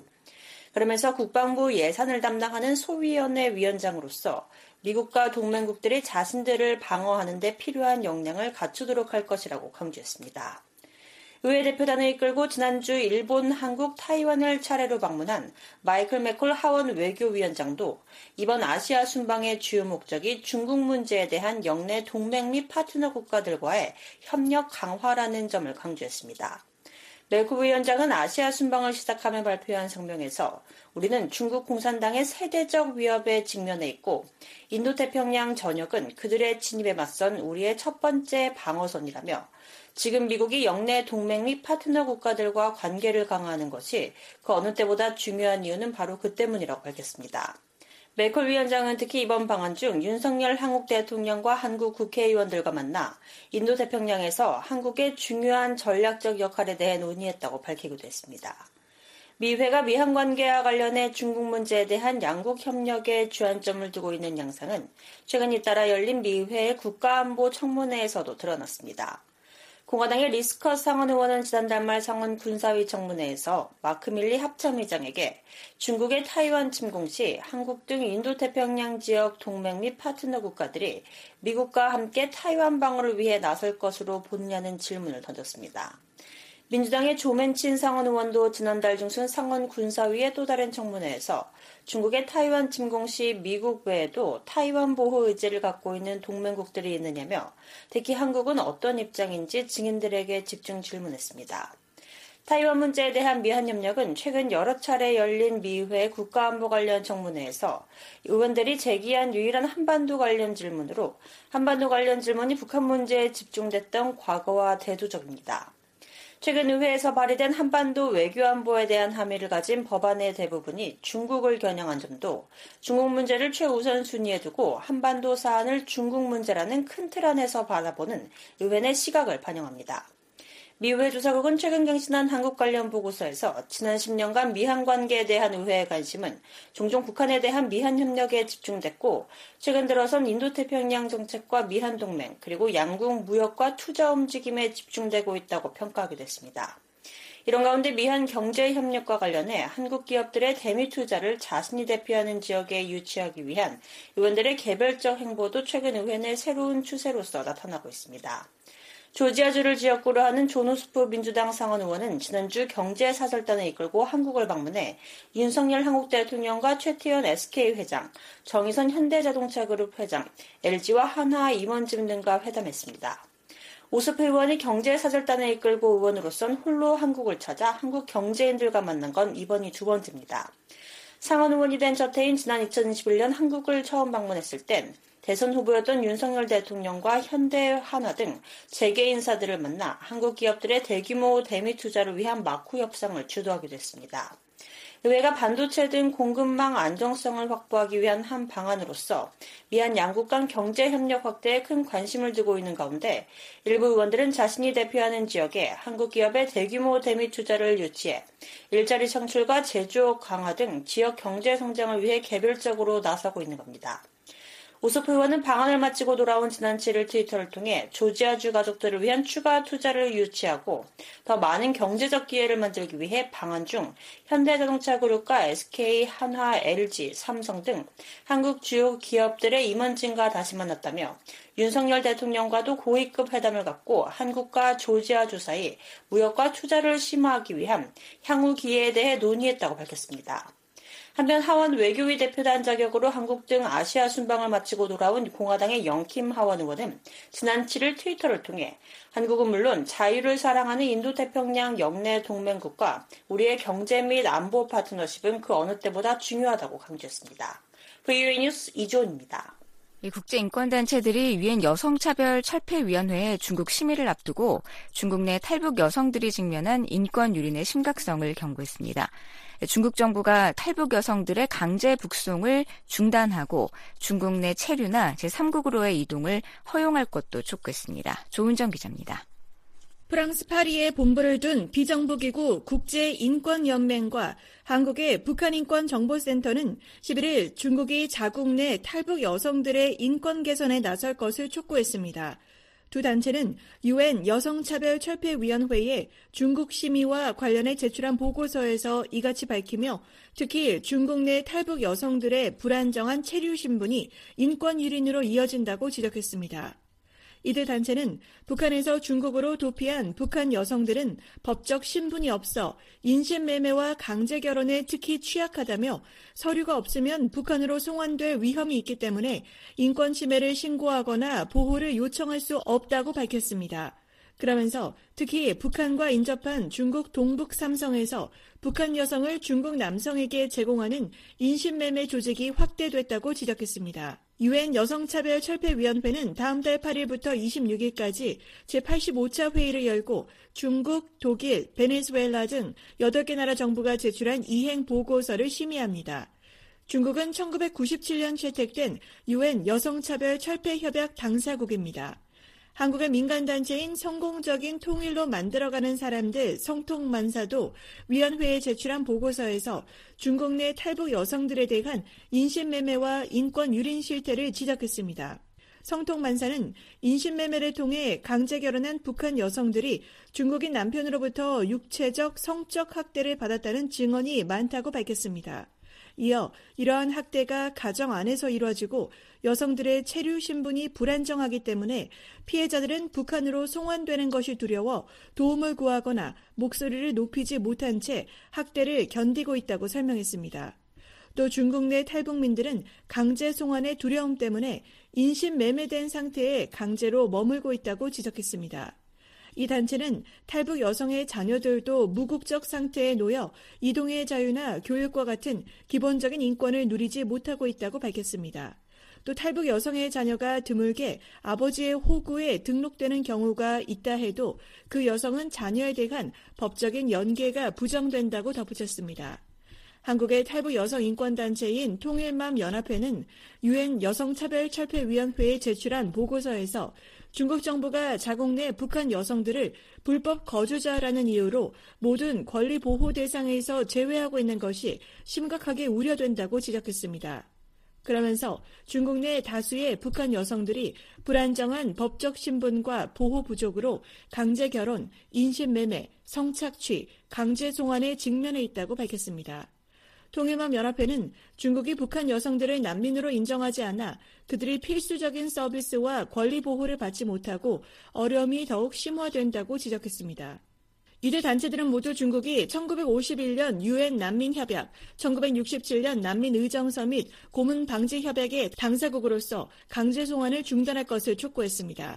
그러면서 국방부 예산을 담당하는 소위원회 위원장으로서 미국과 동맹국들이 자신들을 방어하는 데 필요한 역량을 갖추도록 할 것이라고 강조했습니다. 의회 대표단을 이끌고 지난주 일본, 한국, 타이완을 차례로 방문한 마이클 맥콜 하원 외교위원장도 이번 아시아 순방의 주요 목적이 중국 문제에 대한 영내 동맹 및 파트너 국가들과의 협력 강화라는 점을 강조했습니다. 맥콜 위원장은 아시아 순방을 시작하며 발표한 성명에서 우리는 중국 공산당의 세대적 위협에 직면해 있고 인도태평양 전역은 그들의 진입에 맞선 우리의 첫 번째 방어선이라며 지금 미국이 영내 동맹 및 파트너 국가들과 관계를 강화하는 것이 그 어느 때보다 중요한 이유는 바로 그 때문이라고 밝혔습니다. 맥콜 위원장은 특히 이번 방한 중 윤석열 한국 대통령과 한국 국회의원들과 만나 인도태평양에서 한국의 중요한 전략적 역할에 대해 논의했다고 밝히기도 했습니다. 미회가 미한 관계와 관련해 중국 문제에 대한 양국 협력에 주안점을 두고 있는 양상은 최근 잇따라 열린 미회의 국가안보 청문회에서도 드러났습니다. 공화당의 리스커 상원 의원은 지난달 말 상원 군사위 청문회에서 마크 밀리 합참의장에게 중국의 타이완 침공 시 한국 등 인도태평양 지역 동맹 및 파트너 국가들이 미국과 함께 타이완 방어를 위해 나설 것으로 보느냐는 질문을 던졌습니다. 민주당의 조맨친 상원 의원도 지난달 중순 상원 군사위의 또 다른 청문회에서 중국의 타이완 침공 시 미국 외에도 타이완 보호 의지를 갖고 있는 동맹국들이 있느냐며 특히 한국은 어떤 입장인지 증인들에게 집중 질문했습니다. 타이완 문제에 대한 미한 협력은 최근 여러 차례 열린 미회 국가안보 관련 청문회에서 의원들이 제기한 유일한 한반도 관련 질문으로 한반도 관련 질문이 북한 문제에 집중됐던 과거와 대두적입니다. 최근 의회에서 발의된 한반도 외교안보에 대한 함의를 가진 법안의 대부분이 중국을 겨냥한 점도 중국 문제를 최우선 순위에 두고 한반도 사안을 중국 문제라는 큰 틀 안에서 바라보는 의회 내 시각을 반영합니다. 미 의회 조사국은 최근 경신한 한국 관련 보고서에서 지난 10년간 미한 관계에 대한 의회의 관심은 종종 북한에 대한 미한 협력에 집중됐고 최근 들어선 인도태평양 정책과 미한 동맹 그리고 양국 무역과 투자 움직임에 집중되고 있다고 평가하기도 했습니다. 이런 가운데 미한 경제협력과 관련해 한국 기업들의 대미 투자를 자신이 대표하는 지역에 유치하기 위한 의원들의 개별적 행보도 최근 의회 내 새로운 추세로서 나타나고 있습니다. 조지아주를 지역구로 하는 존 오스프 민주당 상원 의원은 지난주 경제사절단을 이끌고 한국을 방문해 윤석열 한국 대통령과 최태원 SK 회장, 정의선 현대자동차그룹 회장, LG와 한화 임원진 등과 회담했습니다. 오스프 의원이 경제사절단을 이끌고 의원으로선 홀로 한국을 찾아 한국 경제인들과 만난 건 이번이 두 번째입니다. 상원 의원이 된 저태인 지난 2021년 한국을 처음 방문했을 땐 대선 후보였던 윤석열 대통령과 현대, 한화 등 재계 인사들을 만나 한국 기업들의 대규모 대미 투자를 위한 마쿠 협상을 주도하기도 했습니다. 의회가 반도체 등 공급망 안정성을 확보하기 위한 한 방안으로서 미한 양국 간 경제협력 확대에 큰 관심을 두고 있는 가운데 일부 의원들은 자신이 대표하는 지역에 한국 기업의 대규모 대미 투자를 유치해 일자리 창출과 제조업 강화 등 지역 경제 성장을 위해 개별적으로 나서고 있는 겁니다. 오스프 의원은 방안을 마치고 돌아온 지난 7일 트위터를 통해 조지아주 가족들을 위한 추가 투자를 유치하고 더 많은 경제적 기회를 만들기 위해 방안 중 현대자동차그룹과 SK, 한화, LG, 삼성 등 한국 주요 기업들의 임원진과 다시 만났다며 윤석열 대통령과도 고위급 회담을 갖고 한국과 조지아주 사이 무역과 투자를 심화하기 위한 향후 기회에 대해 논의했다고 밝혔습니다. 한편 하원 외교위 대표단 자격으로 한국 등 아시아 순방을 마치고 돌아온 공화당의 영킴 하원 의원은 지난 7일 트위터를 통해 한국은 물론 자유를 사랑하는 인도태평양 영내 동맹국과 우리의 경제 및 안보 파트너십은 그 어느 때보다 중요하다고 강조했습니다. VOA 뉴스 이조은입니다. 국제인권단체들이 유엔 여성차별철폐위원회에 중국 심의를 앞두고 중국 내 탈북 여성들이 직면한 인권 유린의 심각성을 경고했습니다. 중국 정부가 탈북 여성들의 강제 북송을 중단하고 중국 내 체류나 제3국으로의 이동을 허용할 것도 촉구했습니다. 조은정 기자입니다. 프랑스 파리에 본부를 둔 비정부기구 국제인권연맹과 한국의 북한인권정보센터는 11일 중국이 자국 내 탈북 여성들의 인권 개선에 나설 것을 촉구했습니다. 두 단체는 유엔 여성차별철폐위원회에 중국 심의와 관련해 제출한 보고서에서 이같이 밝히며 특히 중국 내 탈북 여성들의 불안정한 체류 신분이 인권 유린으로 이어진다고 지적했습니다. 이들 단체는 북한에서 중국으로 도피한 북한 여성들은 법적 신분이 없어 인신매매와 강제결혼에 특히 취약하다며 서류가 없으면 북한으로 송환될 위험이 있기 때문에 인권 침해를 신고하거나 보호를 요청할 수 없다고 밝혔습니다. 그러면서 특히 북한과 인접한 중국 동북 삼성에서 북한 여성을 중국 남성에게 제공하는 인신매매 조직이 확대됐다고 지적했습니다. 유엔 여성차별철폐위원회는 다음 달 8일부터 26일까지 제85차 회의를 열고 중국, 독일, 베네수엘라 등 8개 나라 정부가 제출한 이행 보고서를 심의합니다. 중국은 1997년 채택된 유엔 여성차별철폐협약 당사국입니다. 한국의 민간단체인 성공적인 통일로 만들어가는 사람들 성통만사도 위원회에 제출한 보고서에서 중국 내 탈북 여성들에 대한 인신매매와 인권 유린 실태를 지적했습니다. 성통만사는 인신매매를 통해 강제 결혼한 북한 여성들이 중국인 남편으로부터 육체적, 성적 학대를 받았다는 증언이 많다고 밝혔습니다. 이어 이러한 학대가 가정 안에서 이루어지고 여성들의 체류 신분이 불안정하기 때문에 피해자들은 북한으로 송환되는 것이 두려워 도움을 구하거나 목소리를 높이지 못한 채 학대를 견디고 있다고 설명했습니다. 또 중국 내 탈북민들은 강제 송환의 두려움 때문에 인신매매된 상태에 강제로 머물고 있다고 지적했습니다. 이 단체는 탈북 여성의 자녀들도 무국적 상태에 놓여 이동의 자유나 교육과 같은 기본적인 인권을 누리지 못하고 있다고 밝혔습니다. 또 탈북 여성의 자녀가 드물게 아버지의 호구에 등록되는 경우가 있다 해도 그 여성은 자녀에 대한 법적인 연계가 부정된다고 덧붙였습니다. 한국의 탈북 여성 인권단체인 통일맘연합회는 유엔 여성차별철폐위원회에 제출한 보고서에서 중국 정부가 자국 내 북한 여성들을 불법 거주자라는 이유로 모든 권리 보호 대상에서 제외하고 있는 것이 심각하게 우려된다고 지적했습니다. 그러면서 중국 내 다수의 북한 여성들이 불안정한 법적 신분과 보호 부족으로 강제 결혼, 인신매매, 성착취, 강제 송환에 직면해 있다고 밝혔습니다. 통일맘연합회는 중국이 북한 여성들을 난민으로 인정하지 않아 그들이 필수적인 서비스와 권리 보호를 받지 못하고 어려움이 더욱 심화된다고 지적했습니다. 이들 단체들은 모두 중국이 1951년 유엔 난민협약, 1967년 난민의정서 및 고문방지협약의 당사국으로서 강제 송환을 중단할 것을 촉구했습니다.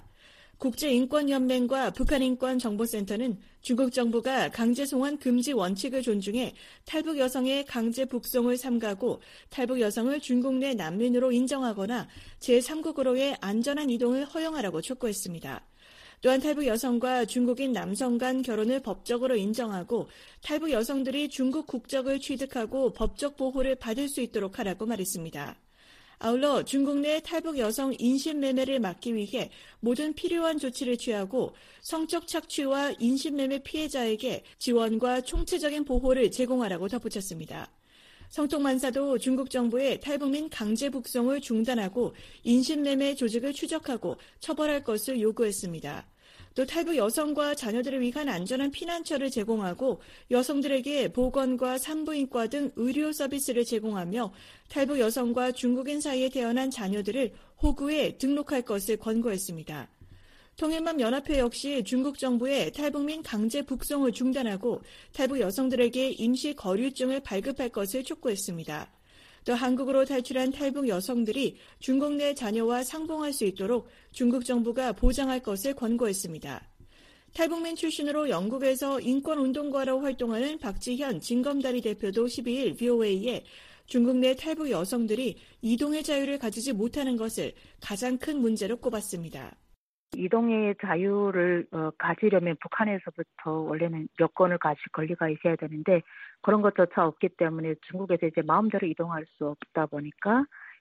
국제인권연맹과 북한인권정보센터는 중국 정부가 강제송환 금지 원칙을 존중해 탈북 여성의 강제 북송을 삼가고 탈북 여성을 중국 내 난민으로 인정하거나 제3국으로의 안전한 이동을 허용하라고 촉구했습니다. 또한 탈북 여성과 중국인 남성 간 결혼을 법적으로 인정하고 탈북 여성들이 중국 국적을 취득하고 법적 보호를 받을 수 있도록 하라고 말했습니다. 아울러 중국 내 탈북 여성 인신매매를 막기 위해 모든 필요한 조치를 취하고 성적 착취와 인신매매 피해자에게 지원과 총체적인 보호를 제공하라고 덧붙였습니다. 성통만사도 중국 정부의 탈북민 강제 북송을 중단하고 인신매매 조직을 추적하고 처벌할 것을 요구했습니다. 또 탈북 여성과 자녀들을 위한 안전한 피난처를 제공하고 여성들에게 보건과 산부인과 등 의료 서비스를 제공하며 탈북 여성과 중국인 사이에 태어난 자녀들을 호구에 등록할 것을 권고했습니다. 통일만연합회 역시 중국 정부의 탈북민 강제 북송을 중단하고 탈북 여성들에게 임시 거류증을 발급할 것을 촉구했습니다. 또 한국으로 탈출한 탈북 여성들이 중국 내 자녀와 상봉할 수 있도록 중국 정부가 보장할 것을 권고했습니다. 탈북민 출신으로 영국에서 인권운동가로 활동하는 박지현 진검다리 대표도 12일 VOA에 중국 내 탈북 여성들이 이동의 자유를 가지지 못하는 것을 가장 큰 문제로 꼽았습니다. 이동의 자유를 가지려면 북한에서부터 원래는 여권을 가질 권리가 있어야 되는데 그런 것조차 없기 때문에 중국에서 이제 마음대로 이동할 수 없다 보니까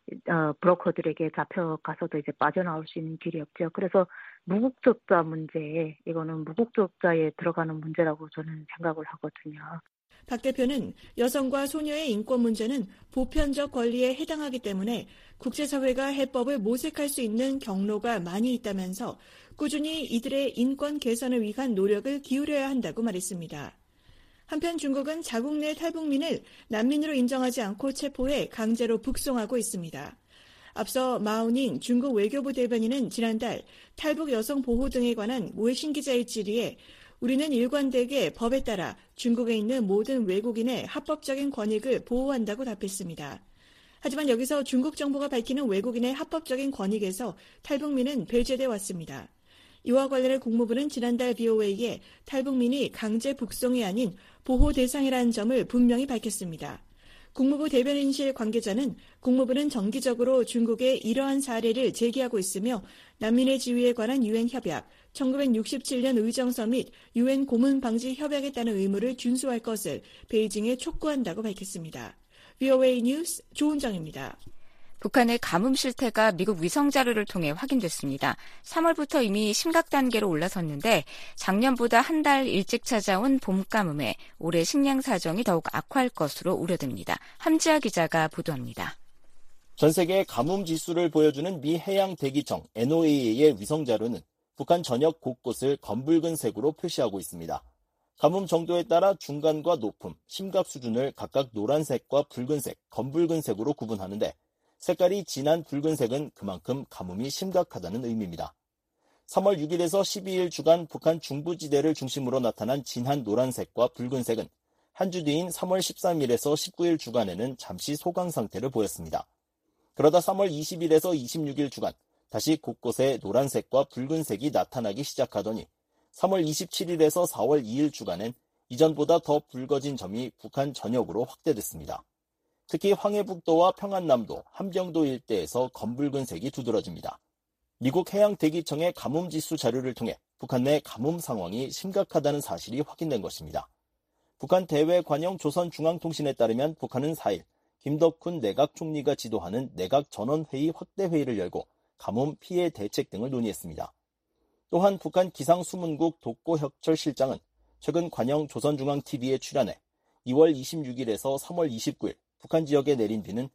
브로커들에게 잡혀가서도 이제 빠져나올 수 있는 길이 없죠. 그래서 무국적자 문제, 이거는 무국적자에 들어가는 문제라고 저는 생각을 하거든요. 박 대표는 여성과 소녀의 인권 문제는 보편적 권리에 해당하기 때문에 국제사회가 해법을 모색할 수 있는 경로가 많이 있다면서 꾸준히 이들의 인권 개선을 위한 노력을 기울여야 한다고 말했습니다. 한편 중국은 자국 내 탈북민을 난민으로 인정하지 않고 체포해 강제로 북송하고 있습니다. 앞서 마오닝 중국 외교부 대변인은 지난달 탈북 여성 보호 등에 관한 외신 기자의 질의에 우리는 일관되게 법에 따라 중국에 있는 모든 외국인의 합법적인 권익을 보호한다고 답했습니다. 하지만 여기서 중국 정부가 밝히는 외국인의 합법적인 권익에서 탈북민은 배제돼 왔습니다. 이와 관련해 국무부는 지난달 VOA에 탈북민이 강제 북송이 아닌 보호 대상이라는 점을 분명히 밝혔습니다. 국무부 대변인실 관계자는 국무부는 정기적으로 중국에 이러한 사례를 제기하고 있으며 난민의 지위에 관한 유엔 협약, 1967년 의정서 및 유엔 고문 방지 협약에 따른 의무를 준수할 것을 베이징에 촉구한다고 밝혔습니다. VOA 뉴스 조은정입니다. 북한의 가뭄 실태가 미국 위성 자료를 통해 확인됐습니다. 3월부터 이미 심각 단계로 올라섰는데 작년보다 한 달 일찍 찾아온 봄 가뭄에 올해 식량 사정이 더욱 악화할 것으로 우려됩니다. 함지아 기자가 보도합니다. 전 세계 가뭄 지수를 보여주는 미 해양 대기청 NOAA의 위성 자료는 북한 전역 곳곳을 검붉은 색으로 표시하고 있습니다. 가뭄 정도에 따라 중간과 높음, 심각 수준을 각각 노란색과 붉은색, 검붉은색으로 구분하는데 색깔이 진한 붉은색은 그만큼 가뭄이 심각하다는 의미입니다. 3월 6일에서 12일 주간 북한 중부지대를 중심으로 나타난 진한 노란색과 붉은색은 한 주 뒤인 3월 13일에서 19일 주간에는 잠시 소강 상태를 보였습니다. 그러다 3월 20일에서 26일 주간 다시 곳곳에 노란색과 붉은색이 나타나기 시작하더니 3월 27일에서 4월 2일 주간엔 이전보다 더 붉어진 점이 북한 전역으로 확대됐습니다. 특히 황해북도와 평안남도, 함경도 일대에서 검붉은색이 두드러집니다. 미국 해양대기청의 가뭄지수 자료를 통해 북한 내 가뭄 상황이 심각하다는 사실이 확인된 것입니다. 북한 대외관영 조선중앙통신에 따르면 북한은 4일 김덕훈 내각총리가 지도하는 내각전원회의 확대회의를 열고 가뭄 피해 대책 등을 논의했습니다. 또한 북한 기상수문국 독고혁철 실장은 최근 관영 조선중앙TV에 출연해 2월 26일에서 3월 29일 북한 지역에 내린 비는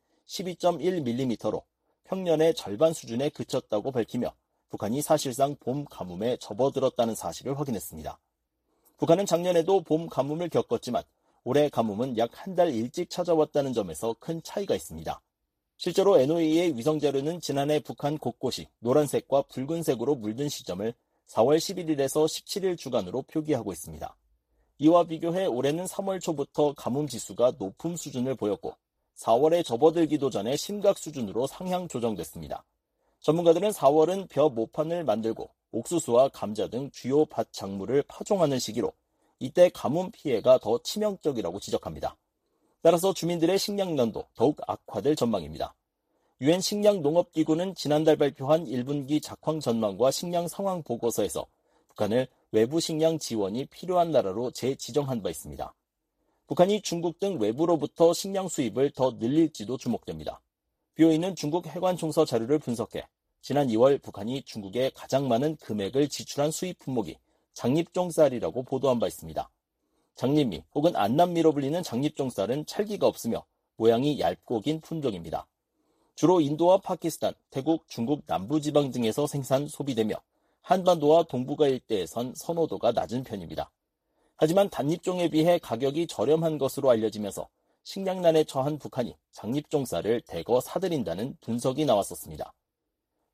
12.1mm로 평년의 절반 수준에 그쳤다고 밝히며 북한이 사실상 봄 가뭄에 접어들었다는 사실을 확인했습니다. 북한은 작년에도 봄 가뭄을 겪었지만 올해 가뭄은 약 한 달 일찍 찾아왔다는 점에서 큰 차이가 있습니다. 실제로 NOAA의 위성자료는 지난해 북한 곳곳이 노란색과 붉은색으로 물든 시점을 4월 11일에서 17일 주간으로 표기하고 있습니다. 이와 비교해 올해는 3월 초부터 가뭄 지수가 높음 수준을 보였고 4월에 접어들기도 전에 심각 수준으로 상향 조정됐습니다. 전문가들은 4월은 벼 모판을 만들고 옥수수와 감자 등 주요 밭 작물을 파종하는 시기로 이때 가뭄 피해가 더 치명적이라고 지적합니다. 따라서 주민들의 식량난도 더욱 악화될 전망입니다. 유엔 식량농업기구는 지난달 발표한 1분기 작황 전망과 식량 상황 보고서에서 북한을 외부 식량 지원이 필요한 나라로 재지정한 바 있습니다. 북한이 중국 등 외부로부터 식량 수입을 더 늘릴지도 주목됩니다. BOE는 중국 해관총서 자료를 분석해 지난 2월 북한이 중국에 가장 많은 금액을 지출한 수입 품목이 장립종쌀이라고 보도한 바 있습니다. 장립미 혹은 안남미로 불리는 장립종쌀은 찰기가 없으며 모양이 얇고 긴 품종입니다. 주로 인도와 파키스탄, 태국, 중국 남부지방 등에서 생산, 소비되며 한반도와 동북아 일대에선 선호도가 낮은 편입니다. 하지만 단잎종에 비해 가격이 저렴한 것으로 알려지면서 식량난에 처한 북한이 장립종쌀을 대거 사들인다는 분석이 나왔었습니다.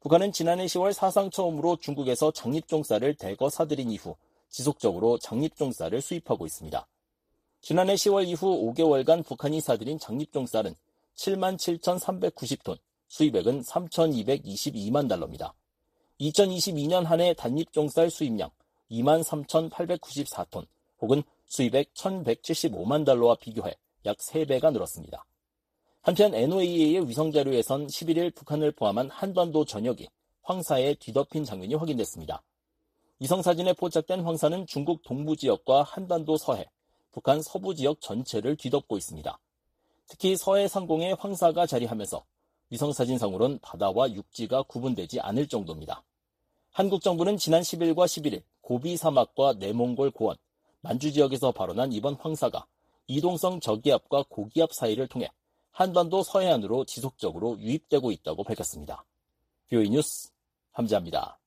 북한은 지난해 10월 사상 처음으로 중국에서 장립종쌀을 대거 사들인 이후 지속적으로 장립종쌀을 수입하고 있습니다. 지난해 10월 이후 5개월간 북한이 사들인 장립종쌀은 77,390톤, 수입액은 3,222만 달러입니다. 2022년 한 해 단립종쌀 수입량 23,894톤, 혹은 수입액 1,175만 달러와 비교해 약 3배가 늘었습니다. 한편 NOAA의 위성자료에선 11일 북한을 포함한 한반도 전역이 황사에 뒤덮인 장면이 확인됐습니다. 위성사진에 포착된 황사는 중국 동부지역과 한반도 서해, 북한 서부지역 전체를 뒤덮고 있습니다. 특히 서해 상공에 황사가 자리하면서 위성사진상으로는 바다와 육지가 구분되지 않을 정도입니다. 한국 정부는 지난 10일과 11일 고비 사막과 내몽골 고원, 만주 지역에서 발원한 이번 황사가 이동성 저기압과 고기압 사이를 통해 한반도 서해안으로 지속적으로 유입되고 있다고 밝혔습니다. VOA 뉴스 함지아입니다.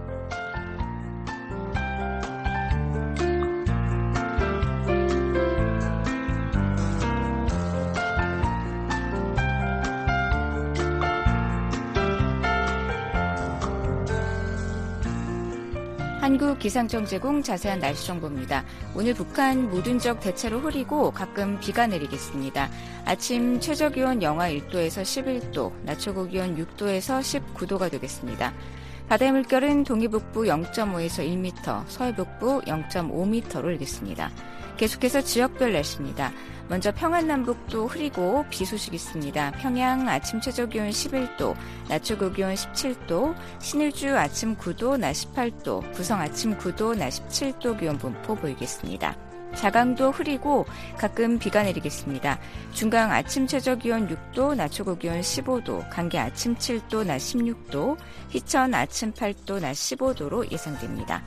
한국기상청 제공 자세한 날씨 정보입니다. 오늘 북한 모든 지역 대체로 흐리고 가끔 비가 내리겠습니다. 아침 최저기온 영하 1도에서 11도, 낮 최고기온 6도에서 19도가 되겠습니다. 바다의 물결은 동해북부 0.5에서 1m, 서해북부 0.5m로 일겠습니다. 계속해서 지역별 날씨입니다. 먼저 평안남북도 흐리고 비 소식 있습니다. 평양 아침 최저기온 11도, 낮 최고기온 17도, 신의주 아침 9도, 낮 18도, 부성 아침 9도, 낮 17도 기온 분포 보이겠습니다. 자강도 흐리고 가끔 비가 내리겠습니다. 중강 아침 최저기온 6도, 낮 최고기온 15도, 강계 아침 7도, 낮 16도, 희천 아침 8도, 낮 15도로 예상됩니다.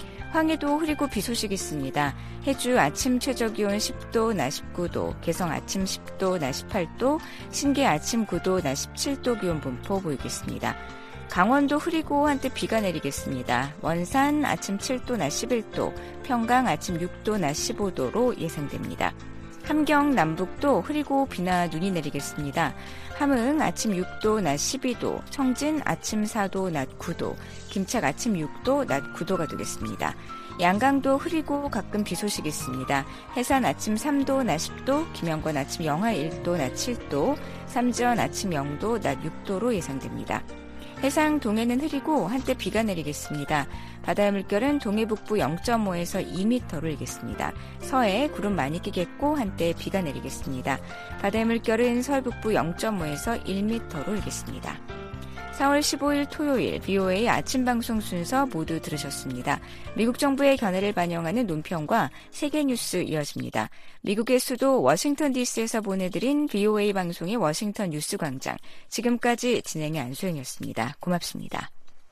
황해도 흐리고 비 소식 있습니다. 해주 아침 최저기온 10도, 낮 19도, 개성 아침 10도, 낮 18도, 신계 아침 9도, 낮 17도 기온 분포 보이겠습니다. 강원도 흐리고 한때 비가 내리겠습니다. 원산 아침 7도, 낮 11도, 평강 아침 6도, 낮 15도로 예상됩니다. 함경 남북도 흐리고 비나 눈이 내리겠습니다. 함흥 아침 6도, 낮 12도, 청진 아침 4도, 낮 9도, 김착 아침 6도, 낮 9도가 되겠습니다. 양강도 흐리고 가끔 비 소식 있습니다. 해산 아침 3도, 낮 10도, 김영권 아침 영하 1도, 낮 7도, 삼지연 아침 0도, 낮 6도로 예상됩니다. 해상 동해는 흐리고 한때 비가 내리겠습니다. 바다의 물결은 동해북부 0.5에서 2m로 일겠습니다. 서해 구름 많이 끼겠고 한때 비가 내리겠습니다. 바다의 물결은 서해북부 0.5에서 1m로 일겠습니다. 4월 15일 토요일 VOA 아침 방송 순서 모두 들으셨습니다. 미국 정부의 견해를 반영하는 논평과 세계 뉴스 이어집니다. 미국의 수도 워싱턴 DC에서 보내드린 VOA 방송의 워싱턴 뉴스 광장. 지금까지 진행의 안소영이었습니다. 고맙습니다.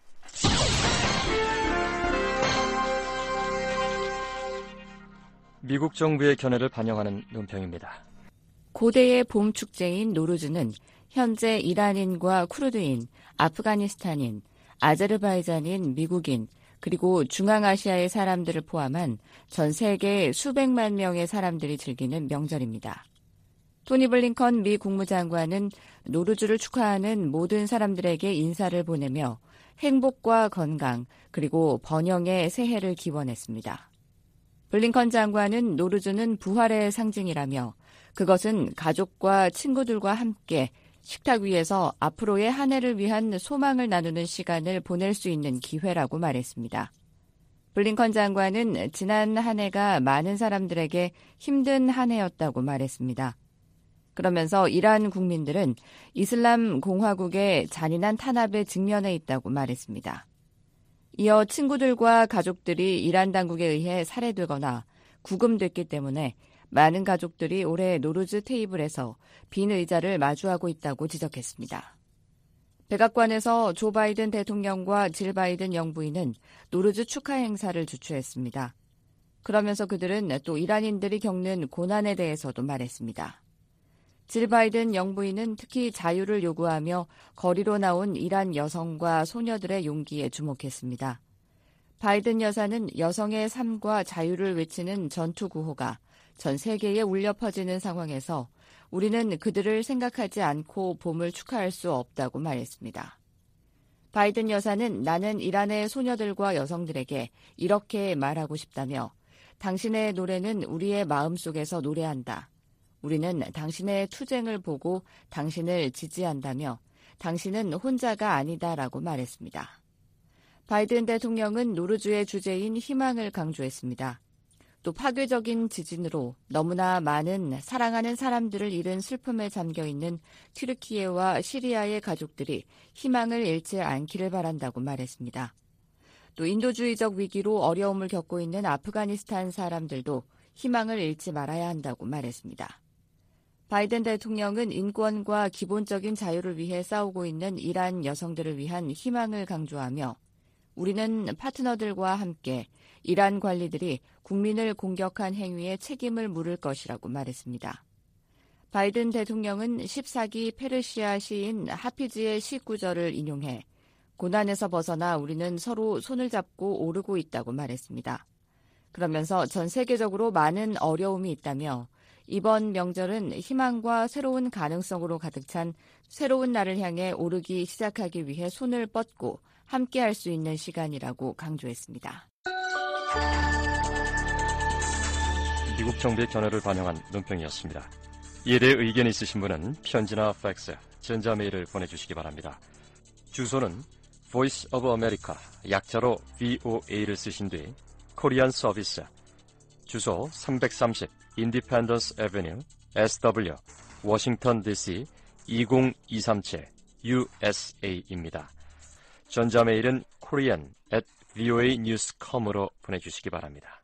미국 정부의 견해를 반영하는 논평입니다. 고대의 봄 축제인 노루즈는 현재 이란인과 쿠르드인, 아프가니스탄인, 아제르바이잔인, 미국인, 그리고 중앙아시아의 사람들을 포함한 전 세계 수백만 명의 사람들이 즐기는 명절입니다. 토니 블링컨 미 국무장관은 노루즈를 축하하는 모든 사람들에게 인사를 보내며 행복과 건강, 그리고 번영의 새해를 기원했습니다. 블링컨 장관은 노루즈는 부활의 상징이라며 그것은 가족과 친구들과 함께 식탁 위에서 앞으로의 한 해를 위한 소망을 나누는 시간을 보낼 수 있는 기회라고 말했습니다. 블링컨 장관은 지난 한 해가 많은 사람들에게 힘든 한 해였다고 말했습니다. 그러면서 이란 국민들은 이슬람 공화국의 잔인한 탄압에 직면해 있다고 말했습니다. 이어 친구들과 가족들이 이란 당국에 의해 살해되거나 구금됐기 때문에 많은 가족들이 올해 노루즈 테이블에서 빈 의자를 마주하고 있다고 지적했습니다. 백악관에서 조 바이든 대통령과 질 바이든 영부인은 노루즈 축하 행사를 주최했습니다. 그러면서 그들은 또 이란인들이 겪는 고난에 대해서도 말했습니다. 질 바이든 영부인은 특히 자유를 요구하며 거리로 나온 이란 여성과 소녀들의 용기에 주목했습니다. 바이든 여사는 여성의 삶과 자유를 외치는 전투 구호가 전 세계에 울려 퍼지는 상황에서 우리는 그들을 생각하지 않고 봄을 축하할 수 없다고 말했습니다. 바이든 여사는 나는 이란의 소녀들과 여성들에게 이렇게 말하고 싶다며 당신의 노래는 우리의 마음속에서 노래한다. 우리는 당신의 투쟁을 보고 당신을 지지한다며 당신은 혼자가 아니다라고 말했습니다. 바이든 대통령은 노르주의 주제인 희망을 강조했습니다. 또 파괴적인 지진으로 너무나 많은 사랑하는 사람들을 잃은 슬픔에 잠겨있는 튀르키예와 시리아의 가족들이 희망을 잃지 않기를 바란다고 말했습니다. 또 인도주의적 위기로 어려움을 겪고 있는 아프가니스탄 사람들도 희망을 잃지 말아야 한다고 말했습니다. 바이든 대통령은 인권과 기본적인 자유를 위해 싸우고 있는 이란 여성들을 위한 희망을 강조하며 우리는 파트너들과 함께 이란 관리들이 국민을 공격한 행위에 책임을 물을 것이라고 말했습니다. 바이든 대통령은 14기 페르시아 시인 하피즈의 시구절을 인용해 고난에서 벗어나 우리는 서로 손을 잡고 오르고 있다고 말했습니다. 그러면서 전 세계적으로 많은 어려움이 있다며 이번 명절은 희망과 새로운 가능성으로 가득 찬 새로운 날을 향해 오르기 시작하기 위해 손을 뻗고 함께 할 수 있는 시간이라고 강조했습니다. 미국 정부의 견해를 반영한 논평이었습니다. 이에 대해 의견이 있으신 분은 편지나 팩스, 전자메일을 보내주시기 바랍니다. 주소는 Voice of America, 약자로 VOA를 쓰신 뒤 코리안 서비스, 주소 330 Independence Avenue, SW, 워싱턴 DC 20237 USA입니다. 전자메일은 korean@voanews.com으로 보내주시기 바랍니다.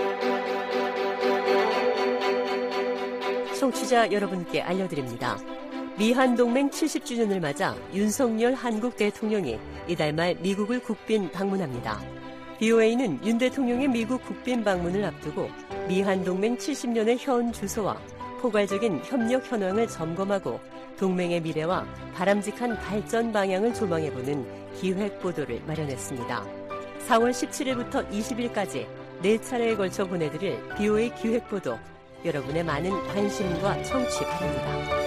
청취자 여러분께 알려드립니다. 미한동맹 70주년을 맞아 윤석열 한국 대통령이 이달 말 미국을 국빈 방문합니다. BOA는 윤 대통령의 미국 국빈 방문을 앞두고 미한동맹 70년의 현 주소와 포괄적인 협력 현황을 점검하고 동맹의 미래와 바람직한 발전 방향을 조망해보는 기획보도를 마련했습니다. 4월 17일부터 20일까지 4차례에 걸쳐 보내드릴 BOA 기획보도, 여러분의 많은 관심과 청취 바랍니다.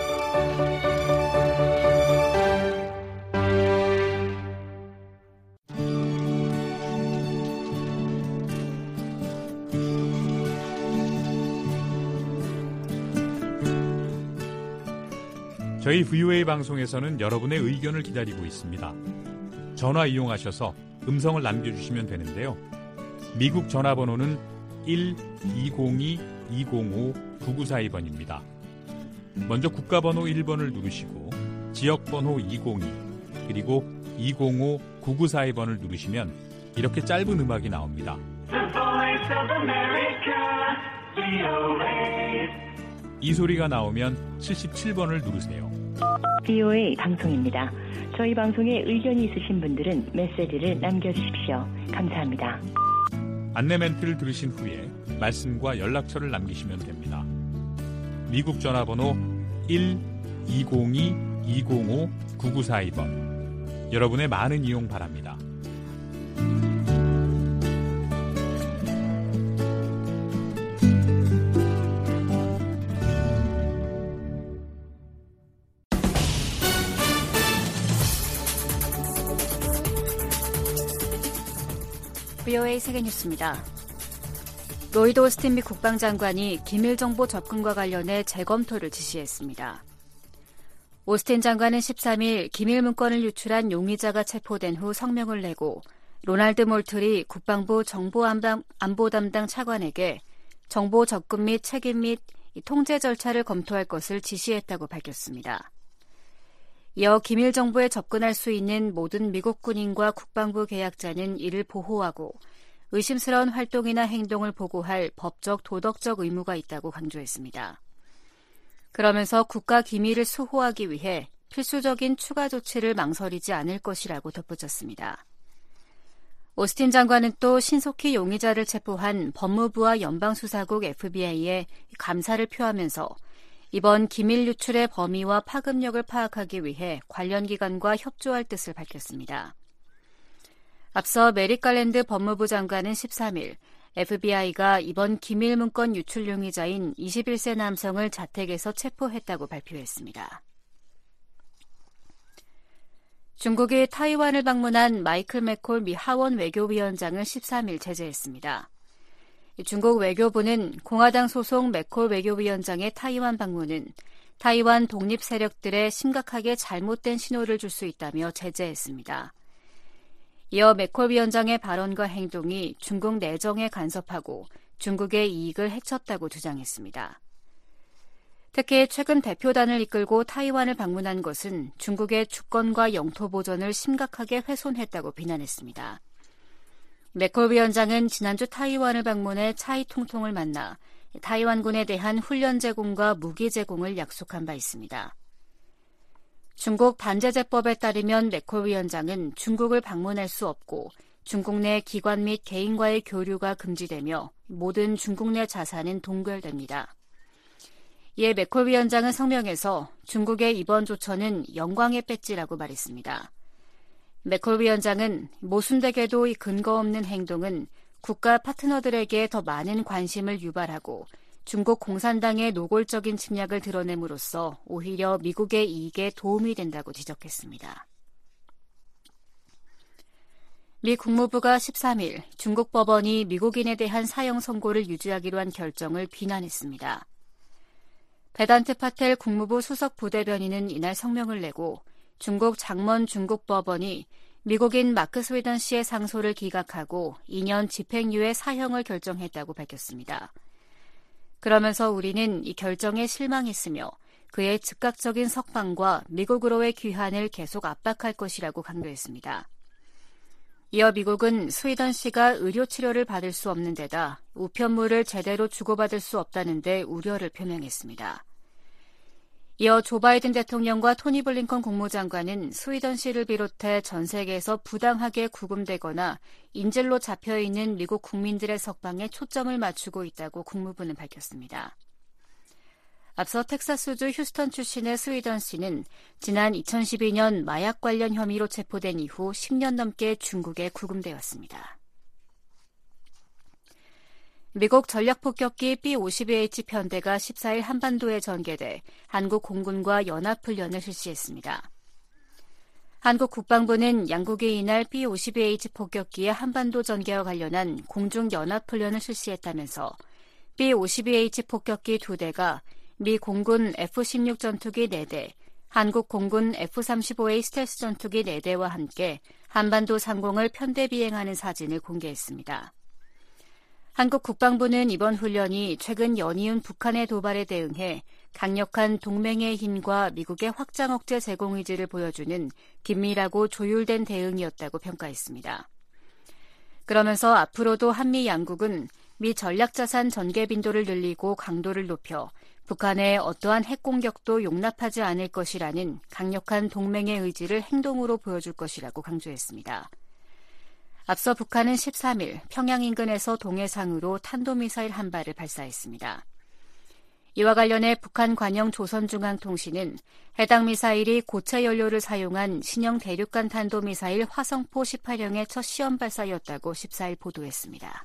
저희 VOA 방송에서는 여러분의 의견을 기다리고 있습니다. 전화 이용하셔서 음성을 남겨주시면 되는데요. 미국 전화번호는 1-202-205-9942번입니다. 먼저 국가번호 1번을 누르시고 지역번호 202 그리고 205-9942번을 누르시면 이렇게 짧은 음악이 나옵니다. 이 소리가 나오면 77번을 누르세요. BOA 방송입니다. 저희 방송에 의견이 있으신 분들은 메시지를 남겨주십시오. 감사합니다. 안내 멘트를 들으신 후에 말씀과 연락처를 남기시면 됩니다. 미국 전화번호 1-202-205-9942번. 여러분의 많은 이용 바랍니다. VOA 세계뉴스입니다. 로이드 오스틴 미 국방장관이 기밀 정보 접근과 관련해 재검토를 지시했습니다. 오스틴 장관은 13일 기밀 문건을 유출한 용의자가 체포된 후 성명을 내고 로널드 몰트리 국방부 정보안보 담당 차관에게 정보 접근 및 책임 및 통제 절차를 검토할 것을 지시했다고 밝혔습니다. 이어 기밀 정보에 접근할 수 있는 모든 미국 군인과 국방부 계약자는 이를 보호하고 의심스러운 활동이나 행동을 보고할 법적, 도덕적 의무가 있다고 강조했습니다. 그러면서 국가 기밀을 수호하기 위해 필수적인 추가 조치를 망설이지 않을 것이라고 덧붙였습니다. 오스틴 장관은 또 신속히 용의자를 체포한 법무부와 연방수사국 FBI에 감사를 표하면서 이번 기밀 유출의 범위와 파급력을 파악하기 위해 관련 기관과 협조할 뜻을 밝혔습니다. 앞서 메릭 갈랜드 법무부 장관은 13일 FBI가 이번 기밀 문건 유출 용의자인 21세 남성을 자택에서 체포했다고 발표했습니다. 중국이 타이완을 방문한 마이클 맥콜 미 하원 외교위원장을 13일 제재했습니다. 중국 외교부는 공화당 소속 맥콜 외교위원장의 타이완 방문은 타이완 독립 세력들에 심각하게 잘못된 신호를 줄 수 있다며 제재했습니다. 이어 맥콜 위원장의 발언과 행동이 중국 내정에 간섭하고 중국의 이익을 해쳤다고 주장했습니다. 특히 최근 대표단을 이끌고 타이완을 방문한 것은 중국의 주권과 영토 보전을 심각하게 훼손했다고 비난했습니다. 맥콜 위원장은 지난주 타이완을 방문해 차이 통통을 만나 타이완군에 대한 훈련 제공과 무기 제공을 약속한 바 있습니다. 중국 반제재법에 따르면 맥콜 위원장은 중국을 방문할 수 없고 중국 내 기관 및 개인과의 교류가 금지되며 모든 중국 내 자산은 동결됩니다. 이에 맥콜 위원장은 성명에서 중국의 이번 조처는 영광의 배지라고 말했습니다. 맥콜 위원장은 모순되게도 이 근거 없는 행동은 국가 파트너들에게 더 많은 관심을 유발하고 중국 공산당의 노골적인 침략을 드러냄으로써 오히려 미국의 이익에 도움이 된다고 지적했습니다. 미 국무부가 13일 중국 법원이 미국인에 대한 사형 선고를 유지하기로 한 결정을 비난했습니다. 베단트 파텔 국무부 수석 부대변인은 이날 성명을 내고 중국 장먼 중국 법원이 미국인 마크 스위던 씨의 상소를 기각하고 2년 집행유예 사형을 결정했다고 밝혔습니다. 그러면서 우리는 이 결정에 실망했으며 그의 즉각적인 석방과 미국으로의 귀환을 계속 압박할 것이라고 강조했습니다. 이어 미국은 스위던 씨가 의료치료를 받을 수 없는 데다 우편물을 제대로 주고받을 수 없다는 데 우려를 표명했습니다. 이어 조 바이든 대통령과 토니 블링컨 국무장관은 스위던 씨를 비롯해 전 세계에서 부당하게 구금되거나 인질로 잡혀있는 미국 국민들의 석방에 초점을 맞추고 있다고 국무부는 밝혔습니다. 앞서 텍사스주 휴스턴 출신의 스위던 씨는 지난 2012년 마약 관련 혐의로 체포된 이후 10년 넘게 중국에 구금되었습니다. 미국 전략폭격기 B-52H 편대가 14일 한반도에 전개돼 한국 공군과 연합훈련을 실시했습니다. 한국 국방부는 양국이 이날 B-52H 폭격기의 한반도 전개와 관련한 공중연합훈련을 실시했다면서 B-52H 폭격기 2대가 미 공군 F-16 전투기 4대, 한국 공군 F-35A 스텔스 전투기 4대와 함께 한반도 상공을 편대 비행하는 사진을 공개했습니다. 한국 국방부는 이번 훈련이 최근 연이은 북한의 도발에 대응해 강력한 동맹의 힘과 미국의 확장 억제 제공 의지를 보여주는 긴밀하고 조율된 대응이었다고 평가했습니다. 그러면서 앞으로도 한미 양국은 미 전략자산 전개 빈도를 늘리고 강도를 높여 북한의 어떠한 핵 공격도 용납하지 않을 것이라는 강력한 동맹의 의지를 행동으로 보여줄 것이라고 강조했습니다. 앞서 북한은 13일 평양 인근에서 동해상으로 탄도미사일 한 발을 발사했습니다. 이와 관련해 북한 관영 조선중앙통신은 해당 미사일이 고체 연료를 사용한 신형 대륙간 탄도미사일 화성포 18형의 첫 시험 발사였다고 14일 보도했습니다.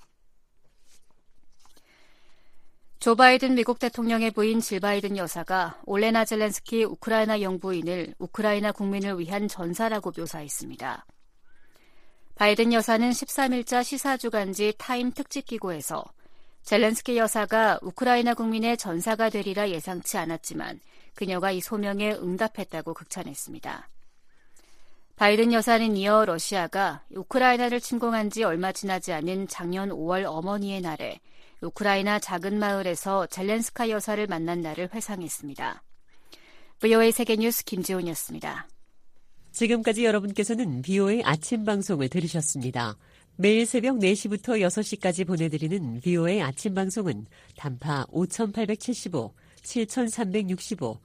조 바이든 미국 대통령의 부인 질 바이든 여사가 올레나 젤렌스키 우크라이나 영부인을 우크라이나 국민을 위한 전사라고 묘사했습니다. 바이든 여사는 13일자 시사주간지 타임 특집기고에서 젤렌스키 여사가 우크라이나 국민의 전사가 되리라 예상치 않았지만 그녀가 이 소명에 응답했다고 극찬했습니다. 바이든 여사는 이어 러시아가 우크라이나를 침공한 지 얼마 지나지 않은 작년 5월 어머니의 날에 우크라이나 작은 마을에서 젤렌스카 여사를 만난 날을 회상했습니다. VOA 세계뉴스 김지훈이었습니다. 지금까지 여러분께서는 VOA 아침 방송을 들으셨습니다. 매일 새벽 4시부터 6시까지 보내드리는 VOA 아침 방송은 단파 5875, 7365,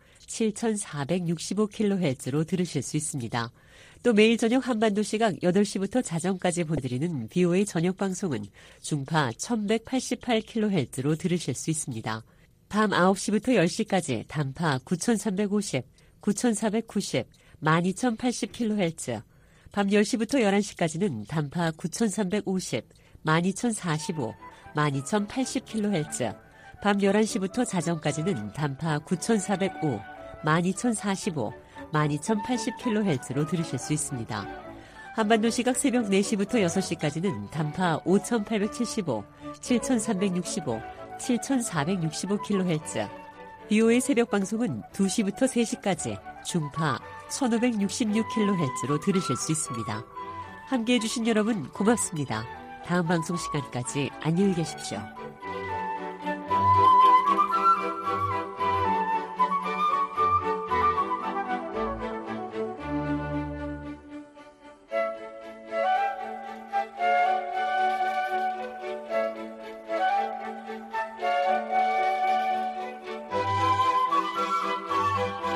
7465kHz로 들으실 수 있습니다. 또 매일 저녁 한반도 시각 8시부터 자정까지 보내드리는 VOA 저녁 방송은 중파 1188kHz로 들으실 수 있습니다. 밤 9시부터 10시까지 단파 9350, 9490, 12080kHz, 밤 10시부터 11시까지는 단파 9350, 12045, 12080kHz, 밤 11시부터 자정까지는 단파 9405, 12045, 12,080kHz로 들으실 수 있습니다. 한반도 시각 새벽 4시부터 6시까지는 단파 5,875, 7,365, 7,465kHz, BOA 새벽 방송은 2시부터 3시까지 중파 1,566kHz로 들으실 수 있습니다. 함께해 주신 여러분 고맙습니다. 다음 방송 시간까지 안녕히 계십시오.